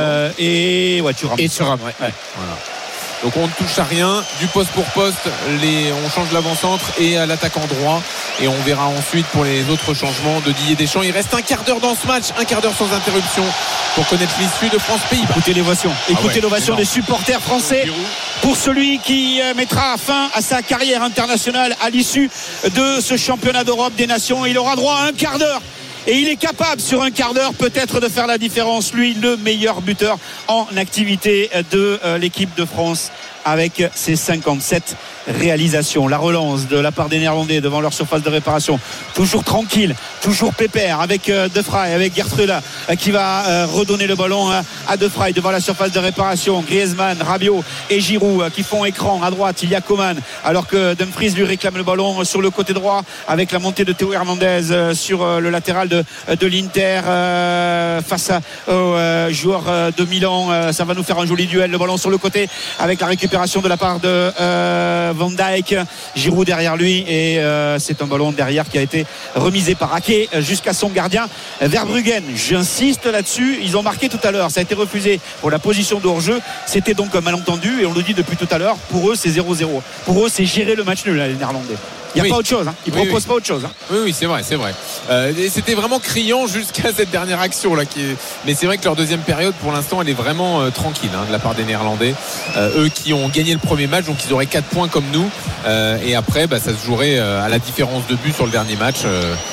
Et Thuram. Voilà. Donc on ne touche à rien, du poste pour poste, on change l'avant-centre et à l'attaquant droit, et on verra ensuite pour les autres changements de Didier Deschamps. Il reste un quart d'heure dans ce match, un quart d'heure sans interruption pour connaître l'issue de France-Pays-Bas. Écoutez l'ovation des supporters français pour celui qui mettra fin à sa carrière internationale à l'issue de ce championnat d'Europe des Nations. Il aura droit à un quart d'heure. Et il est capable sur un quart d'heure peut-être de faire la différence. Lui, le meilleur buteur en activité de l'équipe de France avec ses 57 réalisations. La relance de la part des Néerlandais devant leur surface de réparation. Toujours tranquille, toujours pépère avec De Vrij, avec Gertruda qui va redonner le ballon à De Vrij devant la surface de réparation. Griezmann, Rabiot et Giroud qui font écran. À droite, il y a Coman alors que Dumfries lui réclame le ballon sur le côté droit avec la montée de Théo Hernandez sur le latéral de l'Inter face au joueur de Milan. Ça va nous faire un joli duel. Le ballon sur le côté avec la récupération de la part de Van Dijk, Giroud derrière lui, et c'est un ballon derrière qui a été remisé par Ake jusqu'à son gardien Verbruggen. J'insiste là-dessus, ils ont marqué tout à l'heure, ça a été refusé pour la position de hors-jeu. C'était donc un malentendu et on le dit depuis tout à l'heure, pour eux c'est 0-0. Pour eux c'est gérer le match nul, les Néerlandais. Il n'y a pas autre chose, ils ne proposent pas autre chose. Oui, c'est vrai. C'était vraiment criant jusqu'à cette dernière action là. Mais c'est vrai que leur deuxième période, pour l'instant, elle est vraiment tranquille de la part des Néerlandais. Eux qui ont gagné le premier match, donc ils auraient 4 points comme nous. Et après, ça se jouerait à la différence de but sur le dernier match.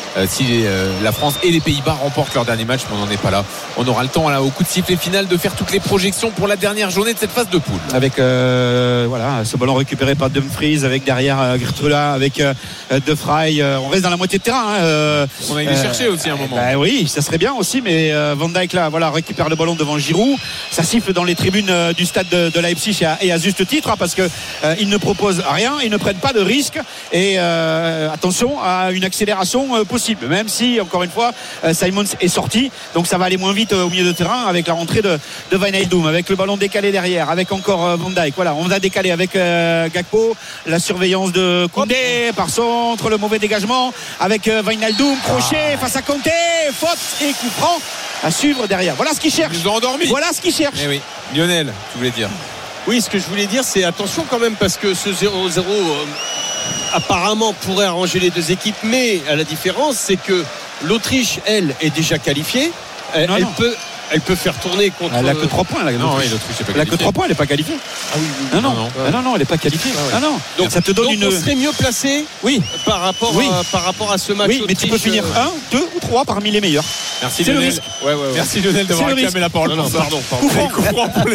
si la France et les Pays-Bas remportent leur dernier match, mais on n'en est pas là. On aura le temps là, au coup de sifflet final de faire toutes les projections pour la dernière journée de cette phase de poule. Avec ce ballon récupéré par Dumfries, avec derrière Gertrula, avec De Vrij. On reste dans la moitié de terrain. On a été chercher aussi un moment. Oui, ça serait bien aussi, mais Van Dijk là, récupère le ballon devant Giroud. Ça siffle dans les tribunes du stade de Leipzig et à juste titre, parce que ils ne proposent rien, ils ne prennent pas de risques et attention à une accélération possible, même si encore une fois Simons est sorti, donc ça va aller moins vite au milieu de terrain avec la rentrée de Wijnaldum, avec le ballon décalé derrière, avec encore Van Dijk. Voilà, on va décaler avec Gakpo, la surveillance de Koundé par centre, le mauvais dégagement avec Wijnaldum, crochet face à Kanté, faute et coup franc à suivre derrière. Voilà ce qu'il cherche. Ils nous ont endormis. Voilà ce qu'il cherche. Eh oui. Lionel, tu voulais dire? Oui, ce que je voulais dire, c'est attention quand même, parce que ce 0-0 apparemment pourrait arranger les deux équipes, mais à la différence, c'est que l'Autriche, elle, est déjà qualifiée. Elle peut faire tourner contre. Elle n'a que 3 points. Non, oui, l'Autriche n'est pas qualifiée. Elle n'a que 3 points, elle n'est pas qualifiée. Ah oui. Non, elle n'est pas qualifiée. Donc ça te donne on serait mieux placé par rapport à ce match. Oui, mais tu peux finir 1, 2 ou 3 parmi les meilleurs. Merci c'est Lionel. le risque. Merci Lionel d'avoir réclamé la parole. Pardon. Coup franc pour les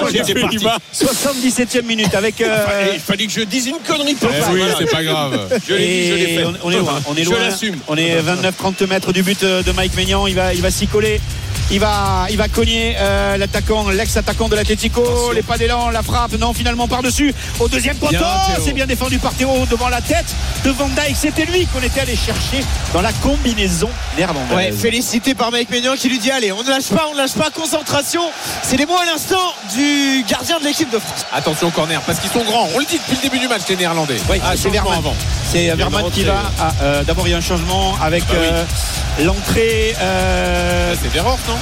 77e minute avec. Il fallait que je dise une connerie pour ça. Oui, c'est pas grave. Je l'ai fait. On est loin. Je l'assume. On est 29-30 mètres du but de Mike Maignan. Il va s'y coller. Il va cogner l'ex-attaquant de l'Atlético. Les pas d'élan, la frappe, non, finalement par-dessus au deuxième poteau. C'est bien défendu par Théo devant la tête de Van Dijk. C'était lui qu'on était allé chercher dans la combinaison néerlandaise. Ouais, félicité par Mike Maignan qui lui dit allez, on ne lâche pas, concentration. C'est les mots à l'instant du gardien de l'équipe de France. Attention au corner, parce qu'ils sont grands. On le dit depuis le début du match, les Néerlandais. Oui, c'est Vermaat. C'est Vermaat qui va. D'abord, il y a un changement avec l'entrée. C'est Verhorst, non?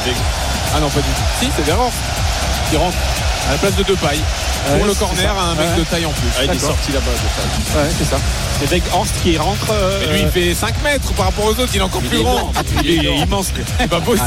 Ah non, pas du tout. Si, c'est Verhorst qui rentre à la place de Depay pour le corner, un mec de taille en plus. Il est sorti là-bas de taille. Ouais, c'est ça. C'est Weghorst qui rentre. Et lui, il fait 5 mètres par rapport aux autres. Il est encore plus grand. Il est immense. C'est pas possible.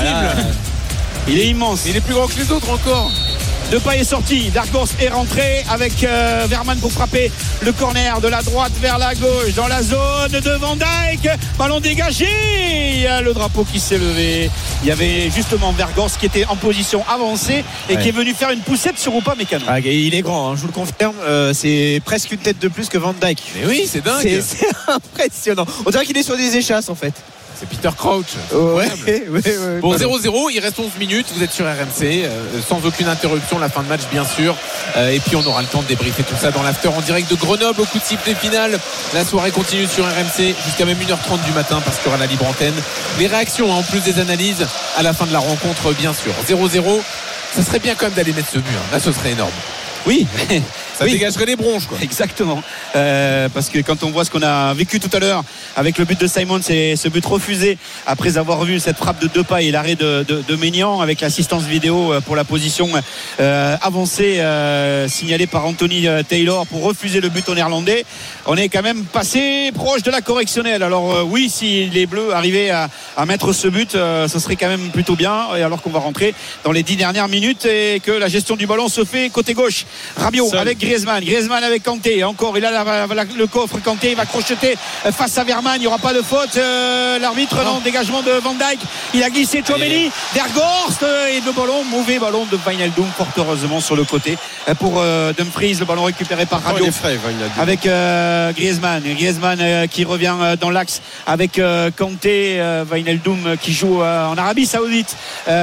Il est immense. Il est plus grand que les autres encore. Depay est sorti, Weghorst est rentré avec Vermaat pour frapper le corner de la droite vers la gauche dans la zone de Van Dijk. Ballon dégagé. Il y a le drapeau qui s'est levé. Il y avait justement Weghorst qui était en position avancée et qui est venu faire une poussette sur Upamecano. Il est grand, je vous le confirme. C'est presque une tête de plus que Van Dijk. Mais oui, c'est dingue. C'est impressionnant. On dirait qu'il est sur des échasses en fait. C'est Peter Crouch. Ouais. Bon, 0-0, il reste 11 minutes. Vous êtes sur RMC, sans aucune interruption, la fin de match bien sûr. Et puis on aura le temps de débriefer tout ça dans l'after en direct de Grenoble au coup de sifflet final. La soirée continue sur RMC jusqu'à même 1h30 du matin parce qu'il y aura la libre antenne. Les réactions en plus des analyses à la fin de la rencontre bien sûr. 0-0, ça serait bien quand même d'aller mettre ce but. Là ce serait énorme. Oui. Ça dégagerait les bronches quoi. Exactement. Parce que quand on voit ce qu'on a vécu tout à l'heure avec le but de Simons et ce but refusé après avoir vu cette frappe de Depay et l'arrêt de Maignan avec l'assistance vidéo pour la position avancée signalée par Anthony Taylor pour refuser le but au néerlandais, on est quand même passé proche de la correctionnelle. Alors oui, si les Bleus arrivaient à mettre ce but, ce serait quand même plutôt bien, et alors qu'on va rentrer dans les 10 dernières minutes et que la gestion du ballon se fait côté gauche. Rabiot avec Griezmann avec Kanté, encore il a le coffre. Kanté, il va crocheter face à Vermaat, il n'y aura pas de faute. L'arbitre, non, dégagement de Van Dijk, il a glissé Tchouaméni, Weghorst et le ballon, mauvais ballon de Wijnaldum, fort heureusement sur le côté pour Dumfries. Le ballon récupéré par Rabiot avec Griezmann qui revient dans l'axe avec Kanté. Wijnaldum qui joue en Arabie Saoudite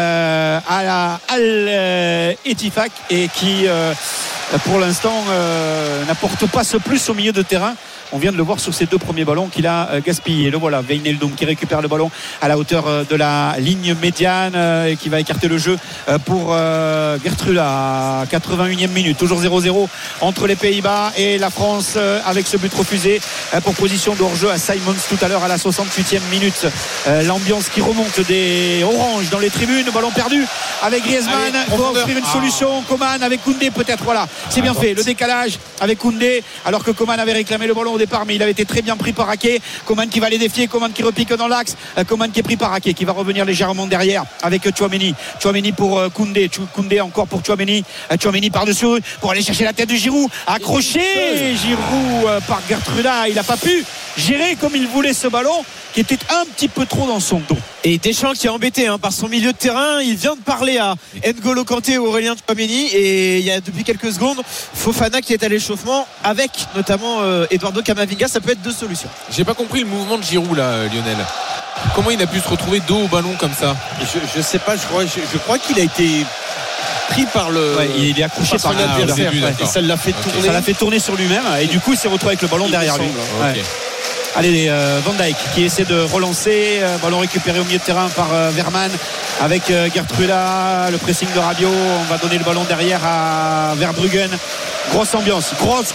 à Al-Ettifaq et qui pour l'instant n'apporte pas ce plus au milieu de terrain. On vient de le voir sur ses 2 premiers ballons qu'il a gaspillés. Le voilà, Wijnaldum qui récupère le ballon à la hauteur de la ligne médiane et qui va écarter le jeu pour Gertrula. 81e minute, toujours 0-0 entre les Pays-Bas et la France avec ce but refusé pour position de hors-jeu à Simons tout à l'heure à la 68e minute. L'ambiance qui remonte des oranges dans les tribunes. Ballon perdu avec Griezmann pour offrir une solution. Coman avec Koundé peut-être. Voilà, c'est bien fait. Le décalage avec Koundé alors que Coman avait réclamé le ballon au départ, mais il avait été très bien pris par Ake. Coman qui va les défier, Coman qui repique dans l'axe, Coman qui est pris par Ake, qui va revenir légèrement derrière avec Tchouaméni pour Koundé encore pour Tchouaméni par-dessus pour aller chercher la tête de Giroud, accroché Giroud par Gertrula, il n'a pas pu gérer comme il voulait ce ballon qui était un petit peu trop dans son dos. Et Deschamps qui est embêté par son milieu de terrain. Il vient de parler à N'Golo Kanté ou Aurélien Tchouaméni, et il y a depuis quelques secondes Fofana qui est à l'échauffement avec notamment Eduardo Camavinga. Ça peut être deux solutions. J'ai pas compris le mouvement de Giroud là, Lionel. Comment il a pu se retrouver dos au ballon comme ça? Je sais pas, je crois qu'il a été pris par le. Ouais, il est accroché par l'adversaire. Et ça l'a fait tourner. Ça l'a fait tourner sur lui-même et du coup il s'est retrouvé avec le ballon derrière lui. Okay. Allez, Van Dijk qui essaie de relancer, ballon récupéré au milieu de terrain par Vermaelen avec Geertruida, le pressing de Rabiot. On va donner le ballon derrière à Verbruggen. Grosse ambiance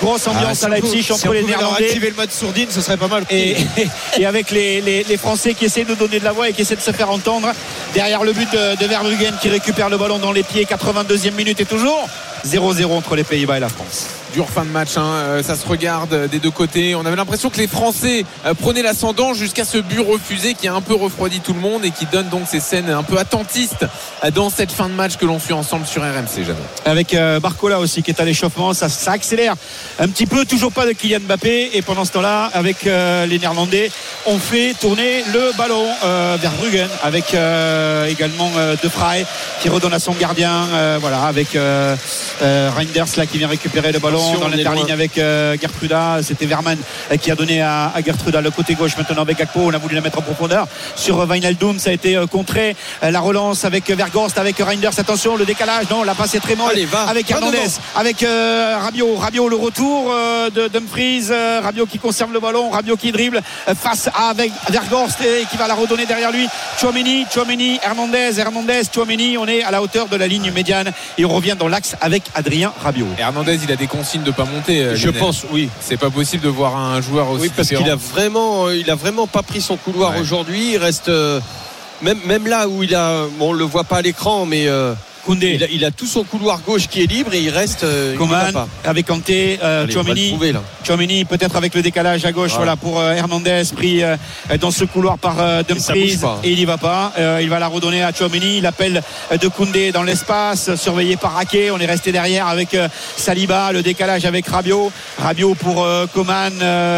à Leipzig entre les Néerlandais. Activer le mode sourdine, ce serait pas mal. Et avec les Français qui essaient de donner de la voix et qui essaient de se faire entendre derrière le but de Verbruggen qui récupère le ballon dans les pieds. 82e minute et toujours 0-0 entre les Pays-Bas et la France. Dure fin de match, ça se regarde des deux côtés. On avait l'impression que les Français prenaient l'ascendant jusqu'à ce but refusé qui a un peu refroidi tout le monde et qui donne donc ces scènes un peu attentistes dans cette fin de match que l'on suit ensemble sur RMC. Jamais. Avec Barcola aussi qui est à l'échauffement, ça accélère un petit peu, toujours pas de Kylian Mbappé, et pendant ce temps-là avec les Néerlandais on fait tourner le ballon vers Bruggen avec également De Vrij qui redonne à son gardien, voilà, avec Reinders là qui vient récupérer le ballon dans l'interligne avec Geertruida. C'était Vermaelen qui a donné à Geertruida le côté gauche. Maintenant avec Gakpo, on a voulu la mettre en profondeur sur Wijnaldum, ça a été contré. La relance avec Weghorst, avec Reinders, attention le décalage, non, la passe est très molle avec Hernandez, avec Rabiot, le retour de Dumfries, Rabiot qui conserve le ballon, Rabiot qui dribble face à Weghorst et qui va la redonner derrière lui. Tchouaméni, Hernandez, Tchouaméni. On est à la hauteur de la ligne médiane et on revient dans l'axe avec Adrien Rabiot. Hernandez, il a des consignes de pas monter. Je pense, oui. C'est pas possible de voir un joueur aussi. Oui, parce qu'il a vraiment pas pris son couloir aujourd'hui. Il reste même là où on le voit pas à l'écran, mais Koundé. Il a tout son couloir gauche qui est libre et il reste Coman avec Kanté, Tchouaméni peut-être avec le décalage à gauche, voilà pour Hernandez pris dans ce couloir par Dumfries et il n'y va pas, il va la redonner à Tchouaméni, l'appel de Koundé dans l'espace surveillé par Raquet. On est resté derrière avec Saliba, le décalage avec Rabiot pour Coman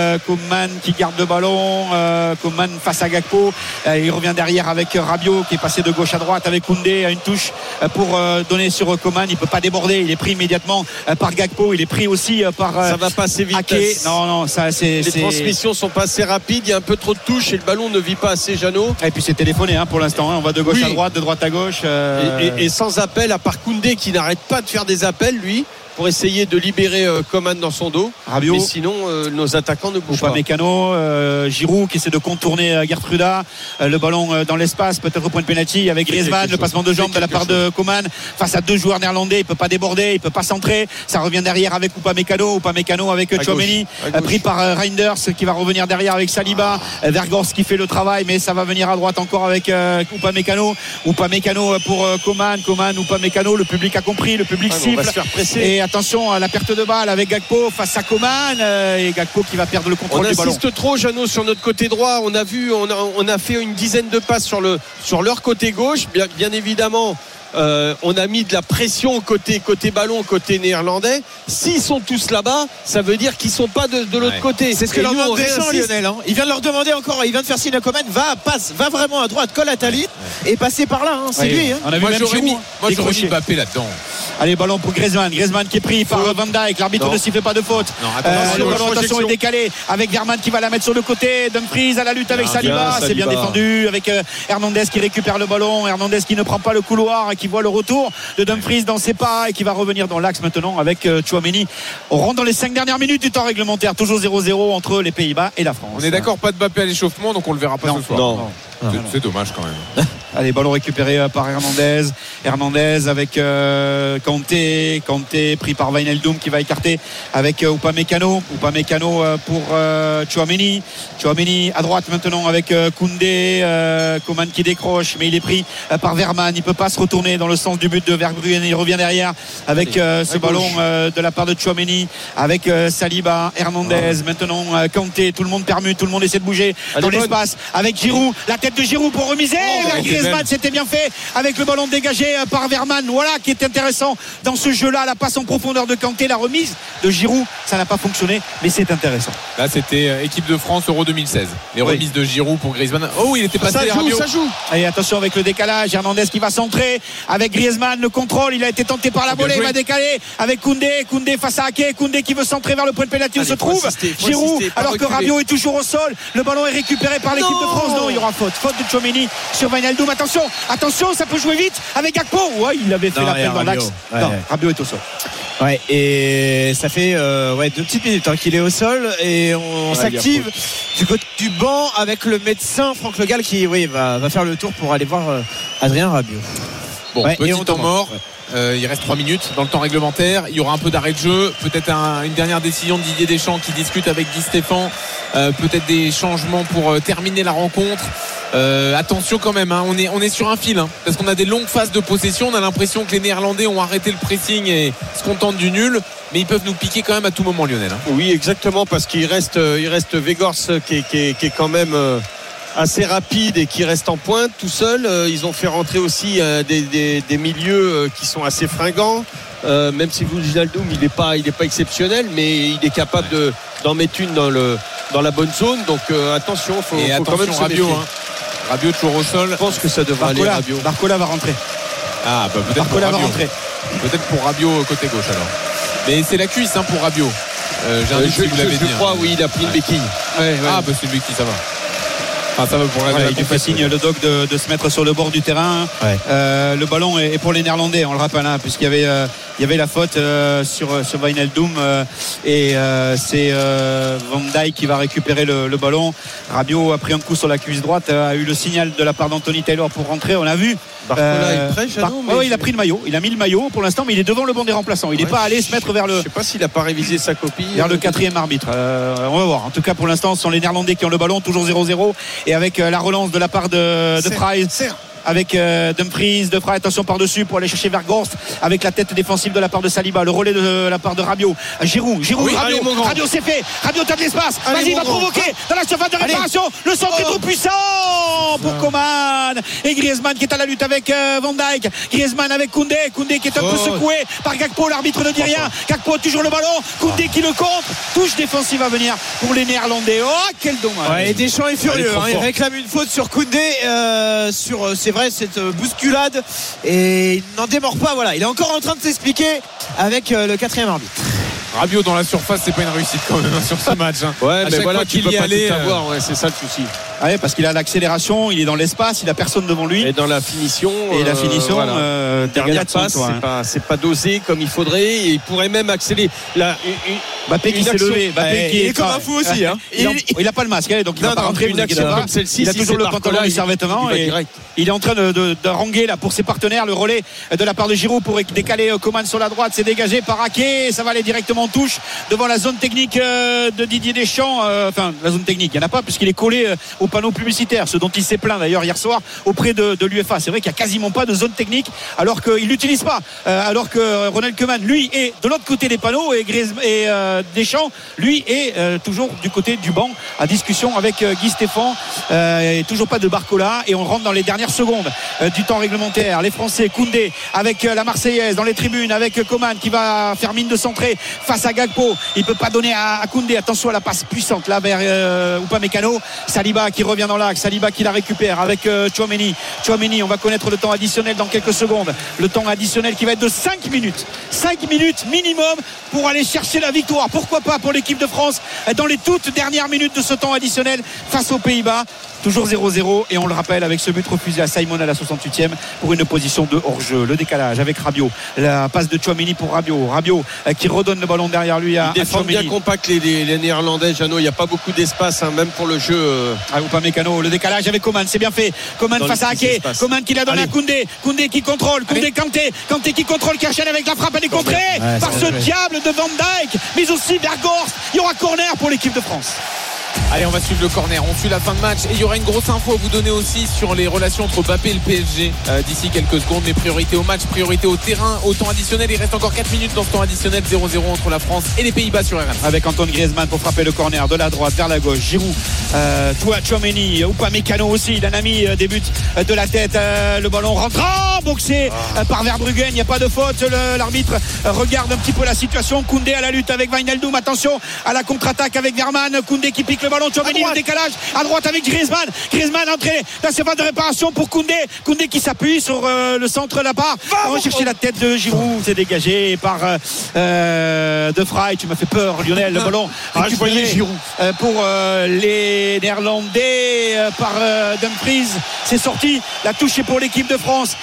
qui garde le ballon, Coman face à Gakpo, il revient derrière avec Rabiot qui est passé de gauche à droite avec Koundé à une touche pour donner sur Coman. Il peut pas déborder, il est pris immédiatement par Gakpo, il est pris aussi par ça va passer vite. Non, ça les transmissions sont pas assez rapides, il y a un peu trop de touches et le ballon ne vit pas assez, Jeannot. Et puis c'est téléphoné pour l'instant, on va de gauche à droite, de droite à gauche et sans appel, à part Koundé qui n'arrête pas de faire des appels lui pour essayer de libérer Coman dans son dos. Rabiot. Mais sinon nos attaquants ne bougent pas. Upamecano, Giroud qui essaie de contourner Geertruida, le ballon dans l'espace, peut-être au point de pénalty avec Griezmann, le passement de jambe de la part de Coman face à deux joueurs néerlandais. Il peut pas déborder, il peut pas centrer, ça revient derrière avec Upamecano avec Tchouaméni pris par Reinders qui va revenir derrière avec Saliba, Weghorst qui fait le travail, mais ça va venir à droite encore avec Upamecano pour Coman, Upamecano, le public a compris, le public cible, on va se faire presser. Et attention à la perte de balle avec Gakpo face à Coman, et Gakpo qui va perdre le contrôle du ballon. On insiste trop, Jeannot, sur notre côté droit. On a fait une dizaine de passes sur leur côté gauche, bien évidemment. On a mis de la pression côté ballon, côté néerlandais. S'ils sont tous là-bas, ça veut dire qu'ils sont pas de l'autre côté. C'est ce que leur demande Deschamps, Lionel. Il vient de leur demander encore, il vient de faire signe à Coman, va vraiment à droite, colle à Tali et passer par là. C'est lui. On a vu j'aurais mis Mbappé là-dedans. Allez, ballon pour Griezmann qui est pris par Van Dijk. L'arbitre ne siffle pas de faute. Attention est décalé avec Vermaelen qui va la mettre sur le côté. Dumfries à la lutte avec Saliba. C'est bien défendu avec Hernandez qui récupère le ballon. Hernandez qui ne prend pas le couloir et qui voit le retour de Dumfries dans ses pas et qui va revenir dans l'axe maintenant avec Tchouaméni. On rentre dans les 5 dernières minutes du temps réglementaire. Toujours 0-0 entre les Pays-Bas et la France. On est d'accord, pas de Mbappé à l'échauffement, donc on le verra pas ce soir. Non. C'est dommage quand même. Allez, ballon récupéré par Hernandez avec Kanté pris par Wijnaldum qui va écarter avec Upamecano pour Tchouaméni à droite maintenant avec Koundé, Coman qui décroche mais il est pris par Vermaelen, il peut pas se retourner dans le sens du but de Verbruggen, il revient derrière avec ce ballon de la part de Tchouaméni avec Saliba, Hernandez, maintenant Kanté, tout le monde permute, tout le monde essaie de bouger dans l'espace avec Giroud, la tête de Giroud pour remiser vers Griezmann, c'était bien fait avec le ballon dégagé par Verman. Voilà qui est intéressant dans ce jeu-là. La passe en profondeur de Kanté, la remise de Giroud, ça n'a pas fonctionné, mais c'est intéressant. Là, c'était équipe de France Euro 2016. Les remises de Giroud pour Griezmann. Oh, il était passé. Ça joue. Et attention avec le décalage. Hernandez qui va centrer avec Griezmann. Le contrôle, il a été tenté par la volée. Il va décaler avec Koundé. Koundé face à Ake. Koundé qui veut centrer vers le point de pénalty où se trouve Giroud, alors que Rabiot est toujours au sol. Le ballon est récupéré par l'équipe de France. Non, il y aura faute de Tchouaméni sur Wijnaldum. Attention, ça peut jouer vite avec Gakpo. Ouais, il avait fait l'appel dans l'axe. Non, Rabiot est au sol. Ouais, et ça fait 2 petites minutes qu'il est au sol et on s'active du côté du banc avec le médecin Franck Le Gall qui va faire le tour pour aller voir Adrien Rabiot. Bon, petit temps mort. Il reste 3 minutes dans le temps réglementaire. Il y aura un peu d'arrêt de jeu, peut-être une dernière décision de Didier Deschamps qui discute avec Guy Stéphane, peut-être des changements pour terminer la rencontre. Attention quand même, on est sur un fil, parce qu'on a des longues phases de possession. On a l'impression que les Néerlandais ont arrêté le pressing et se contentent du nul, mais ils peuvent nous piquer quand même à tout moment, Lionel. Oui, exactement, parce qu'il reste Weghorst qui est quand même assez rapide et qui reste en pointe tout seul. Ils ont fait rentrer aussi des milieux qui sont assez fringants, même si Wijnaldum il n'est pas exceptionnel, mais il est capable d'en mettre une dans la bonne zone. Donc attention, faut quand même se méfier. Rabiot toujours au sol. Je pense que ça devrait aller. Rabiot. Barcola va rentrer. Peut-être Barcola va rentrer. Peut-être pour Rabiot côté gauche alors. Mais c'est la cuisse pour Rabiot. J'ai un doute si vous l'avez dit. Je crois, oui, il a pris une béquille. Ouais. C'est une béquille, ça va. Ça va pour il lui fait signe le doc de se mettre sur le bord du terrain. Le ballon est pour les Néerlandais, on le rappelle, puisqu'il y avait la faute sur Wijnaldum et c'est Van Dijk qui va récupérer le ballon. Rabiot a pris un coup sur la cuisse droite, a eu le signal de la part d'Anthony Taylor pour rentrer, on a vu. Barcola est prêt, il a pris le maillot, il a mis le maillot pour l'instant, mais il est devant le banc des remplaçants. Il n'est pas allé se mettre vers le. Je sais pas s'il a pas révisé sa copie. Vers le 4e arbitre. On va voir. En tout cas, pour l'instant, ce sont les Néerlandais qui ont le ballon, toujours 0-0. Et avec la relance de la part de Frey. Avec Dumfries, De Vrij, attention par-dessus pour aller chercher Weghorst avec la tête défensive de la part de Saliba, le relais de la part de Rabiot. Giroud, Rabiot c'est fait. Rabiot t'as de l'espace. Vas-y, il va provoquer dans la surface de réparation. Le centre est trop puissant pour Coman. Et Griezmann qui est à la lutte avec Van Dijk. Griezmann avec Koundé qui est un peu secoué par Gakpo, l'arbitre ne dit rien. Gakpo a toujours le ballon. Koundé qui le contre. Touche défensive à venir pour les Néerlandais. Oh, quel dommage. Et Deschamps est furieux. Il réclame une faute sur Koundé c'est vrai, cette bousculade, et il n'en démord pas. Il est encore en train de s'expliquer avec le 4e arbitre. Rabiot dans la surface, c'est pas une réussite quand même sur ce match. Mais voilà, tu peux pas tout avoir. C'est ça le souci. Parce qu'il a l'accélération, il est dans l'espace, il a personne devant lui. Et dans la finition. Dernière passe, c'est pas dosé comme il faudrait. Et il pourrait même accélérer. Mbappé qui s'est levé. Il est comme un fou aussi. Il a pas le masque, donc il va pas rentrer. Une action comme celle-ci, il a toujours le pantalon du survêtement. Il est en train de haranguer là pour ses partenaires. Le relais de la part de Giroud pour décaler Coman sur la droite. C'est dégagé par Ake. Ça va aller directement en touche devant la zone technique de Didier Deschamps. La zone technique, il n'y en a pas puisqu'il est collé au panneau publicitaire, ce dont il s'est plaint d'ailleurs hier soir auprès de l'UEFA. C'est vrai qu'il n'y a quasiment pas de zone technique alors qu'il ne l'utilise pas. Alors que Ronald Koeman, lui, est de l'autre côté des panneaux et Deschamps, lui, est toujours du côté du banc à discussion avec Guy Stéphane. Et toujours pas de Barcola et on rentre dans les dernières secondes du temps réglementaire. Les Français, Koundé avec la Marseillaise dans les tribunes avec Coman qui va faire mine de centrer face à Gakpo. Il ne peut pas donner à Koundé. Attention à la passe puissante là vers Upamecano. Saliba qui revient dans l'axe, Saliba qui la récupère avec Tchouaméni, on va connaître le temps additionnel dans quelques secondes, le temps additionnel qui va être de 5 minutes minimum pour aller chercher la victoire, pourquoi pas pour l'équipe de France dans les toutes dernières minutes de ce temps additionnel face aux Pays-Bas. Toujours 0-0 et on le rappelle avec ce but refusé à Simon à la 68e pour une position de hors-jeu. Le décalage avec Rabiot, la passe de Tchouaméni pour Rabiot qui redonne le ballon derrière lui à Tchouaméni. Ils défendent bien compact les Néerlandais, Jeannot. Il n'y a pas beaucoup d'espace même pour le jeu. Upamecano, le décalage avec Coman, c'est bien fait. Coman face à Ake, Coman qui la donne à Koundé qui contrôle, Kanté qui contrôle, qui enchaîne avec la frappe, elle est contrée par ce diable de Van Dijk, mais aussi Weghorst. Il y aura corner pour l'équipe de France. Allez, on va suivre le corner, on suit la fin de match et il y aura une grosse info à vous donner aussi sur les relations entre Mbappé et le PSG d'ici quelques secondes. Mais priorité au match, priorité au terrain, au temps additionnel. Il reste encore 4 minutes dans ce temps additionnel, 0-0 entre la France et les Pays-Bas sur RMC. Avec Antoine Griezmann pour frapper le corner de la droite vers la gauche. Giroud, Tchouaméni, Upamecano aussi, il en a mis des buts de la tête. Le ballon rentrant, boxé par Verbruggen, il n'y a pas de faute. L'arbitre regarde un petit peu la situation. Koundé à la lutte avec Wijnaldum, attention à la contre-attaque avec Verman. Koundé qui pique le ballon, Tchouaméni, le décalage à droite avec Griezmann entré dans la surface de réparation pour Koundé qui s'appuie sur le centre là-bas. On va chercher la tête de Giroud, c'est dégagé par De Vrij. Tu m'as fait peur, Lionel. Le ballon je voyais Giroud pour les Néerlandais par Dumfries. C'est sorti, la touche est pour l'équipe de France.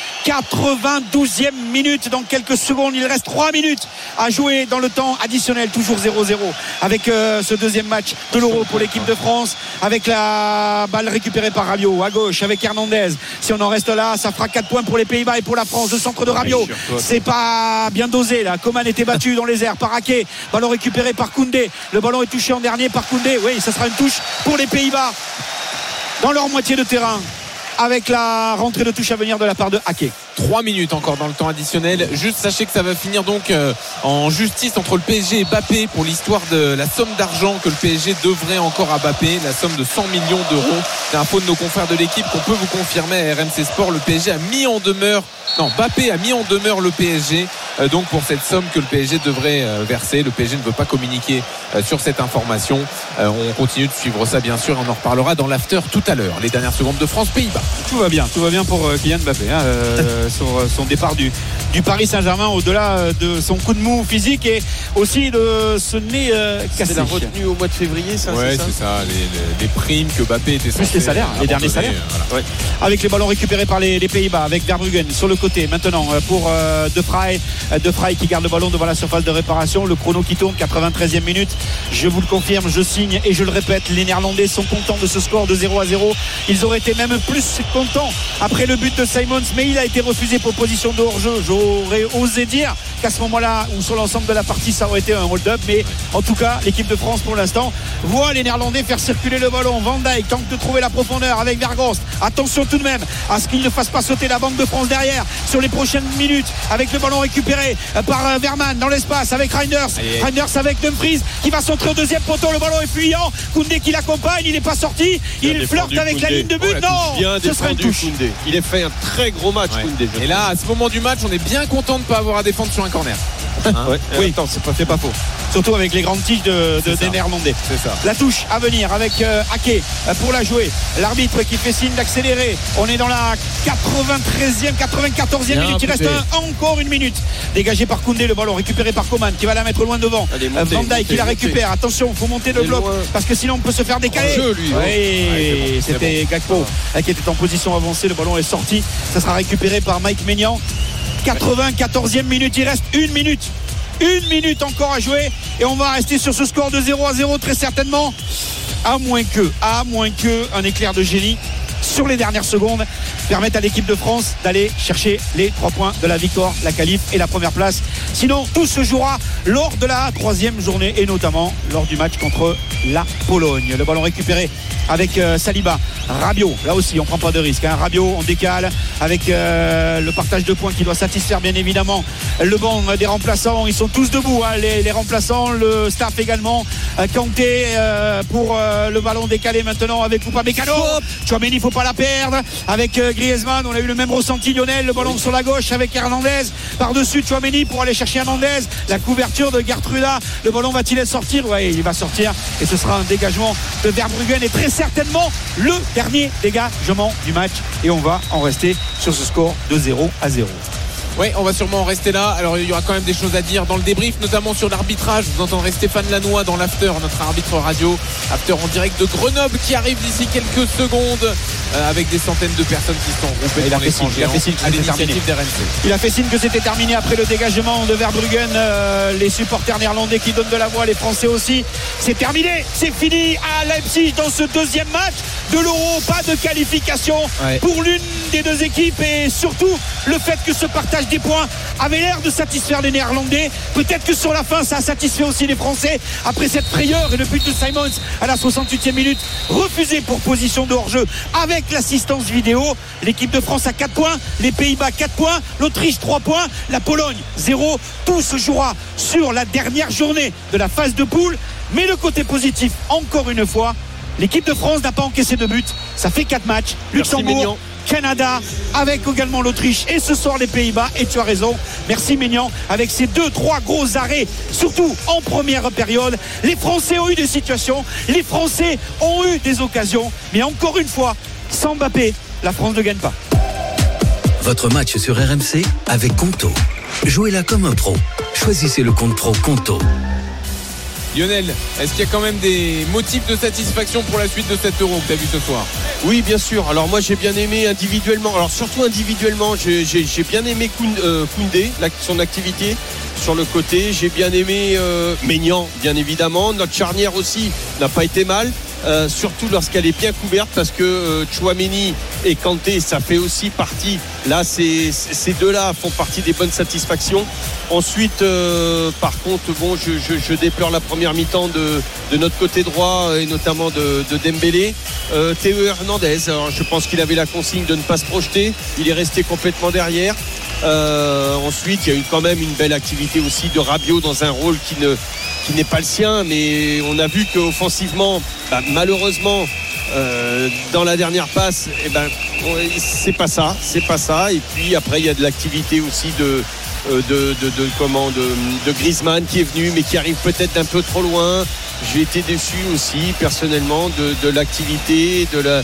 92e minute, dans quelques secondes, il reste 3 minutes à jouer dans le temps additionnel, toujours 0-0 avec ce deuxième match de l'Euro pour l'équipe de France, avec la balle récupérée par Rabiot à gauche avec Hernandez. Si on en reste là, ça fera 4 points pour les Pays-Bas et pour la France. Le centre de Rabiot, c'est pas bien dosé là. Coman était battu dans les airs par Ake, ballon récupéré par Koundé, le ballon est touché en dernier par Koundé. Oui, ça sera une touche pour les Pays-Bas dans leur moitié de terrain, avec la rentrée de touche à venir de la part de Ake. 3 minutes encore dans le temps additionnel. Juste sachez que ça va finir donc en justice entre le PSG et Mbappé pour l'histoire de la somme d'argent que le PSG devrait encore à Mbappé, la somme de 100 millions d'euros. C'est info de nos confrères de l'équipe qu'on peut vous confirmer à RMC Sport. Le PSG a mis en demeure Mbappé a mis en demeure le PSG donc pour cette somme que le PSG devrait verser. Le PSG ne veut pas communiquer sur cette information. On continue de suivre ça bien sûr, on en reparlera dans l'after tout à l'heure. Les dernières secondes de France-Pays-Bas. Tout va bien pour Kylian Mbappé sur son départ du Paris Saint-Germain, au-delà de son coup de mou physique et aussi de ce nez cassé. C'est la retenue au mois de février, ça. Ouais, c'est ça, les primes que Mbappé était censé plus les salaires, les derniers salaires. Voilà. Ouais. Avec les ballons récupérés par les Pays-Bas, avec Verbruggen sur le côté maintenant pour De Vrij qui garde le ballon devant la surface de réparation. Le chrono qui tourne, 93e minute. Je vous le confirme, je signe et je le répète, les Néerlandais sont contents de ce score de 0-0. Ils auraient été même plus contents après le but de Simons, mais il a été refusé pour position de hors-jeu. J'aurais osé dire qu'à ce moment-là, ou sur l'ensemble de la partie, ça aurait été un hold-up, mais en tout cas, l'équipe de France pour l'instant voit les Néerlandais faire circuler le ballon. Van Dijk tente de trouver la profondeur avec Weghorst. Attention tout de même à ce qu'il ne fasse pas sauter la Banque de France derrière sur les prochaines minutes, avec le ballon récupéré par Verman dans l'espace avec Reinders avec Dumfries qui va centrer au deuxième poteau. Le ballon est fuyant, Koundé qui l'accompagne, il n'est pas sorti, il flirte avec Koundé. La ligne de but. Non, ce sera une touche. Koundé. Il a fait un très gros match, Koundé. Et là, à ce moment du match, on est bien content de ne pas avoir à défendre sur un corner. Oui, c'est pas faux. Surtout avec les grandes tiges des Néerlandais. C'est ça. La touche à venir avec Ake pour la jouer. L'arbitre qui fait signe d'accélérer. On est dans la 94e minute. Il reste encore une minute. Dégagé par Koundé, le ballon récupéré par Coman qui va la mettre loin devant. Van Dijk qui la récupère. Attention, il faut monter le bloc parce que sinon on peut se faire décaler. Oui, c'était Gakpo qui était en position avancée. Le ballon est sorti. Ça sera récupéré par Mike Maignan. 94e minute, il reste une minute encore à jouer et on va rester sur ce score de 0-0 très certainement, à moins que un éclair de génie sur les dernières secondes permettent à l'équipe de France d'aller chercher les 3 points de la victoire, la qualif et la première place. Sinon tout se jouera lors de la 3e journée et notamment lors du match contre la Pologne. Le ballon récupéré avec Saliba, Rabiot, là aussi on prend pas de risque, Rabiot on décale avec le partage de points qui doit satisfaire bien évidemment le banc des remplaçants. Ils sont tous debout, les remplaçants, le staff également. Kanté pour le ballon décalé maintenant avec Upamecano. Tchouaméni, il faut pas la perdre avec Griezmann. On a eu le même ressenti, Lionel. Le ballon sur la gauche avec Hernandez par-dessus Tchouaméni pour aller chercher Hernandez. La couverture de Gertruda. Le ballon va-t-il sortir? Oui, il va sortir et ce sera un dégagement de Verbruggen et très certainement le dernier dégagement du match et on va en rester sur ce score de 0-0. Oui, on va sûrement en rester là. Alors il y aura quand même des choses à dire dans le débrief, notamment sur l'arbitrage. Vous entendrez Stéphane Lannoy dans l'after, notre arbitre radio, after en direct de Grenoble qui arrive d'ici quelques secondes avec des centaines de personnes qui sont regroupées dans l'étranger à l'initiative d'RMC. Il a fait signe que c'était terminé après le dégagement de Verbruggen. Les supporters néerlandais qui donnent de la voix, les Français aussi. C'est terminé, c'est fini à Leipzig dans ce deuxième match de l'Euro. Pas de qualification pour l'une des deux équipes et surtout le fait que ce partage partage des points avait l'air de satisfaire les Néerlandais. Peut-être que sur la fin ça a satisfait aussi les Français après cette frayeur et le but de Simons à la 68e minute refusé pour position de hors-jeu avec l'assistance vidéo. L'équipe de France a 4 points, les Pays-Bas 4 points, l'Autriche 3 points, la Pologne 0. Tout se jouera sur la dernière journée de la phase de poule. Mais le côté positif, encore une fois, l'équipe de France n'a pas encaissé de but. Ça fait 4 matchs. Luxembourg, Canada, avec également l'Autriche et ce soir les Pays-Bas. Et tu as raison, merci Maignan. Avec ces 2-3 gros arrêts, surtout en première période, les Français ont eu des situations, les Français ont eu des occasions. Mais encore une fois, sans Mbappé, la France ne gagne pas. Votre match sur RMC avec Conto. Jouez-la comme un pro. Choisissez le compte pro Conto. Lionel, est-ce qu'il y a quand même des motifs de satisfaction pour la suite de cet Euro que tu as vu ce soir? Oui, bien sûr. Alors moi j'ai bien aimé individuellement, alors surtout individuellement, j'ai bien aimé Koundé, son activité sur le côté. J'ai bien aimé Maignan, bien évidemment. Notre charnière aussi n'a pas été mal. Surtout lorsqu'elle est bien couverte, parce que Tchouaméni et Kanté, ça fait aussi partie. Là, ces deux-là font partie des bonnes satisfactions. Ensuite, par contre, bon, je déplore la première mi-temps de notre côté droit et notamment de Dembélé. Théo Hernandez, alors je pense qu'il avait la consigne de ne pas se projeter. Il est resté complètement derrière. Ensuite, il y a eu quand même une belle activité aussi de Rabiot dans un rôle qui n'est pas le sien, mais on a vu qu'offensivement, malheureusement, dans la dernière passe, c'est pas ça. Et puis après, il y a de l'activité aussi de Griezmann qui est venu, mais qui arrive peut-être un peu trop loin. J'ai été déçu aussi personnellement de l'activité,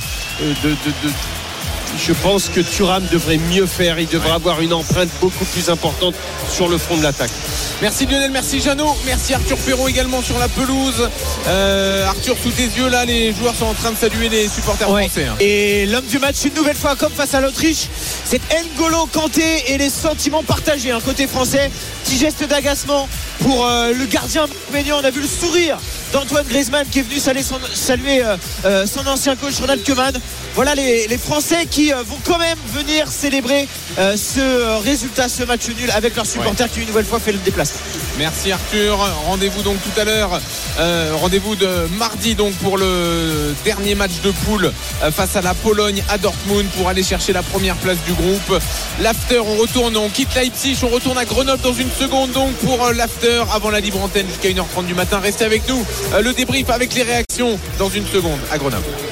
je pense que Thuram devrait mieux faire. Il devrait avoir une empreinte beaucoup plus importante sur le front de l'attaque. Merci Lionel, merci Jeannot, merci Arthur Perrault également sur la pelouse. Arthur, sous tes yeux là, les joueurs sont en train de saluer les supporters français. Et l'homme du match une nouvelle fois, comme face à l'Autriche, c'est N'Golo Kanté, et les sentiments partagés côté français. Petit geste d'agacement pour le gardien Maignan. On a vu le sourire d'Antoine Griezmann qui est venu saluer son ancien coach Ronald Koeman. Voilà les Français qui vont quand même venir célébrer ce résultat, ce match nul avec leurs supporters qui une nouvelle fois fait le déplacement. Merci Arthur. Rendez-vous donc tout à l'heure. Rendez-vous de mardi donc pour le dernier match de poule face à la Pologne à Dortmund pour aller chercher la première place du groupe. L'after, on quitte Leipzig, on retourne à Grenoble dans une seconde donc pour l'after avant la libre antenne jusqu'à 1h30 du matin. Restez avec nous. Le débrief avec les réactions dans une seconde à Grenoble.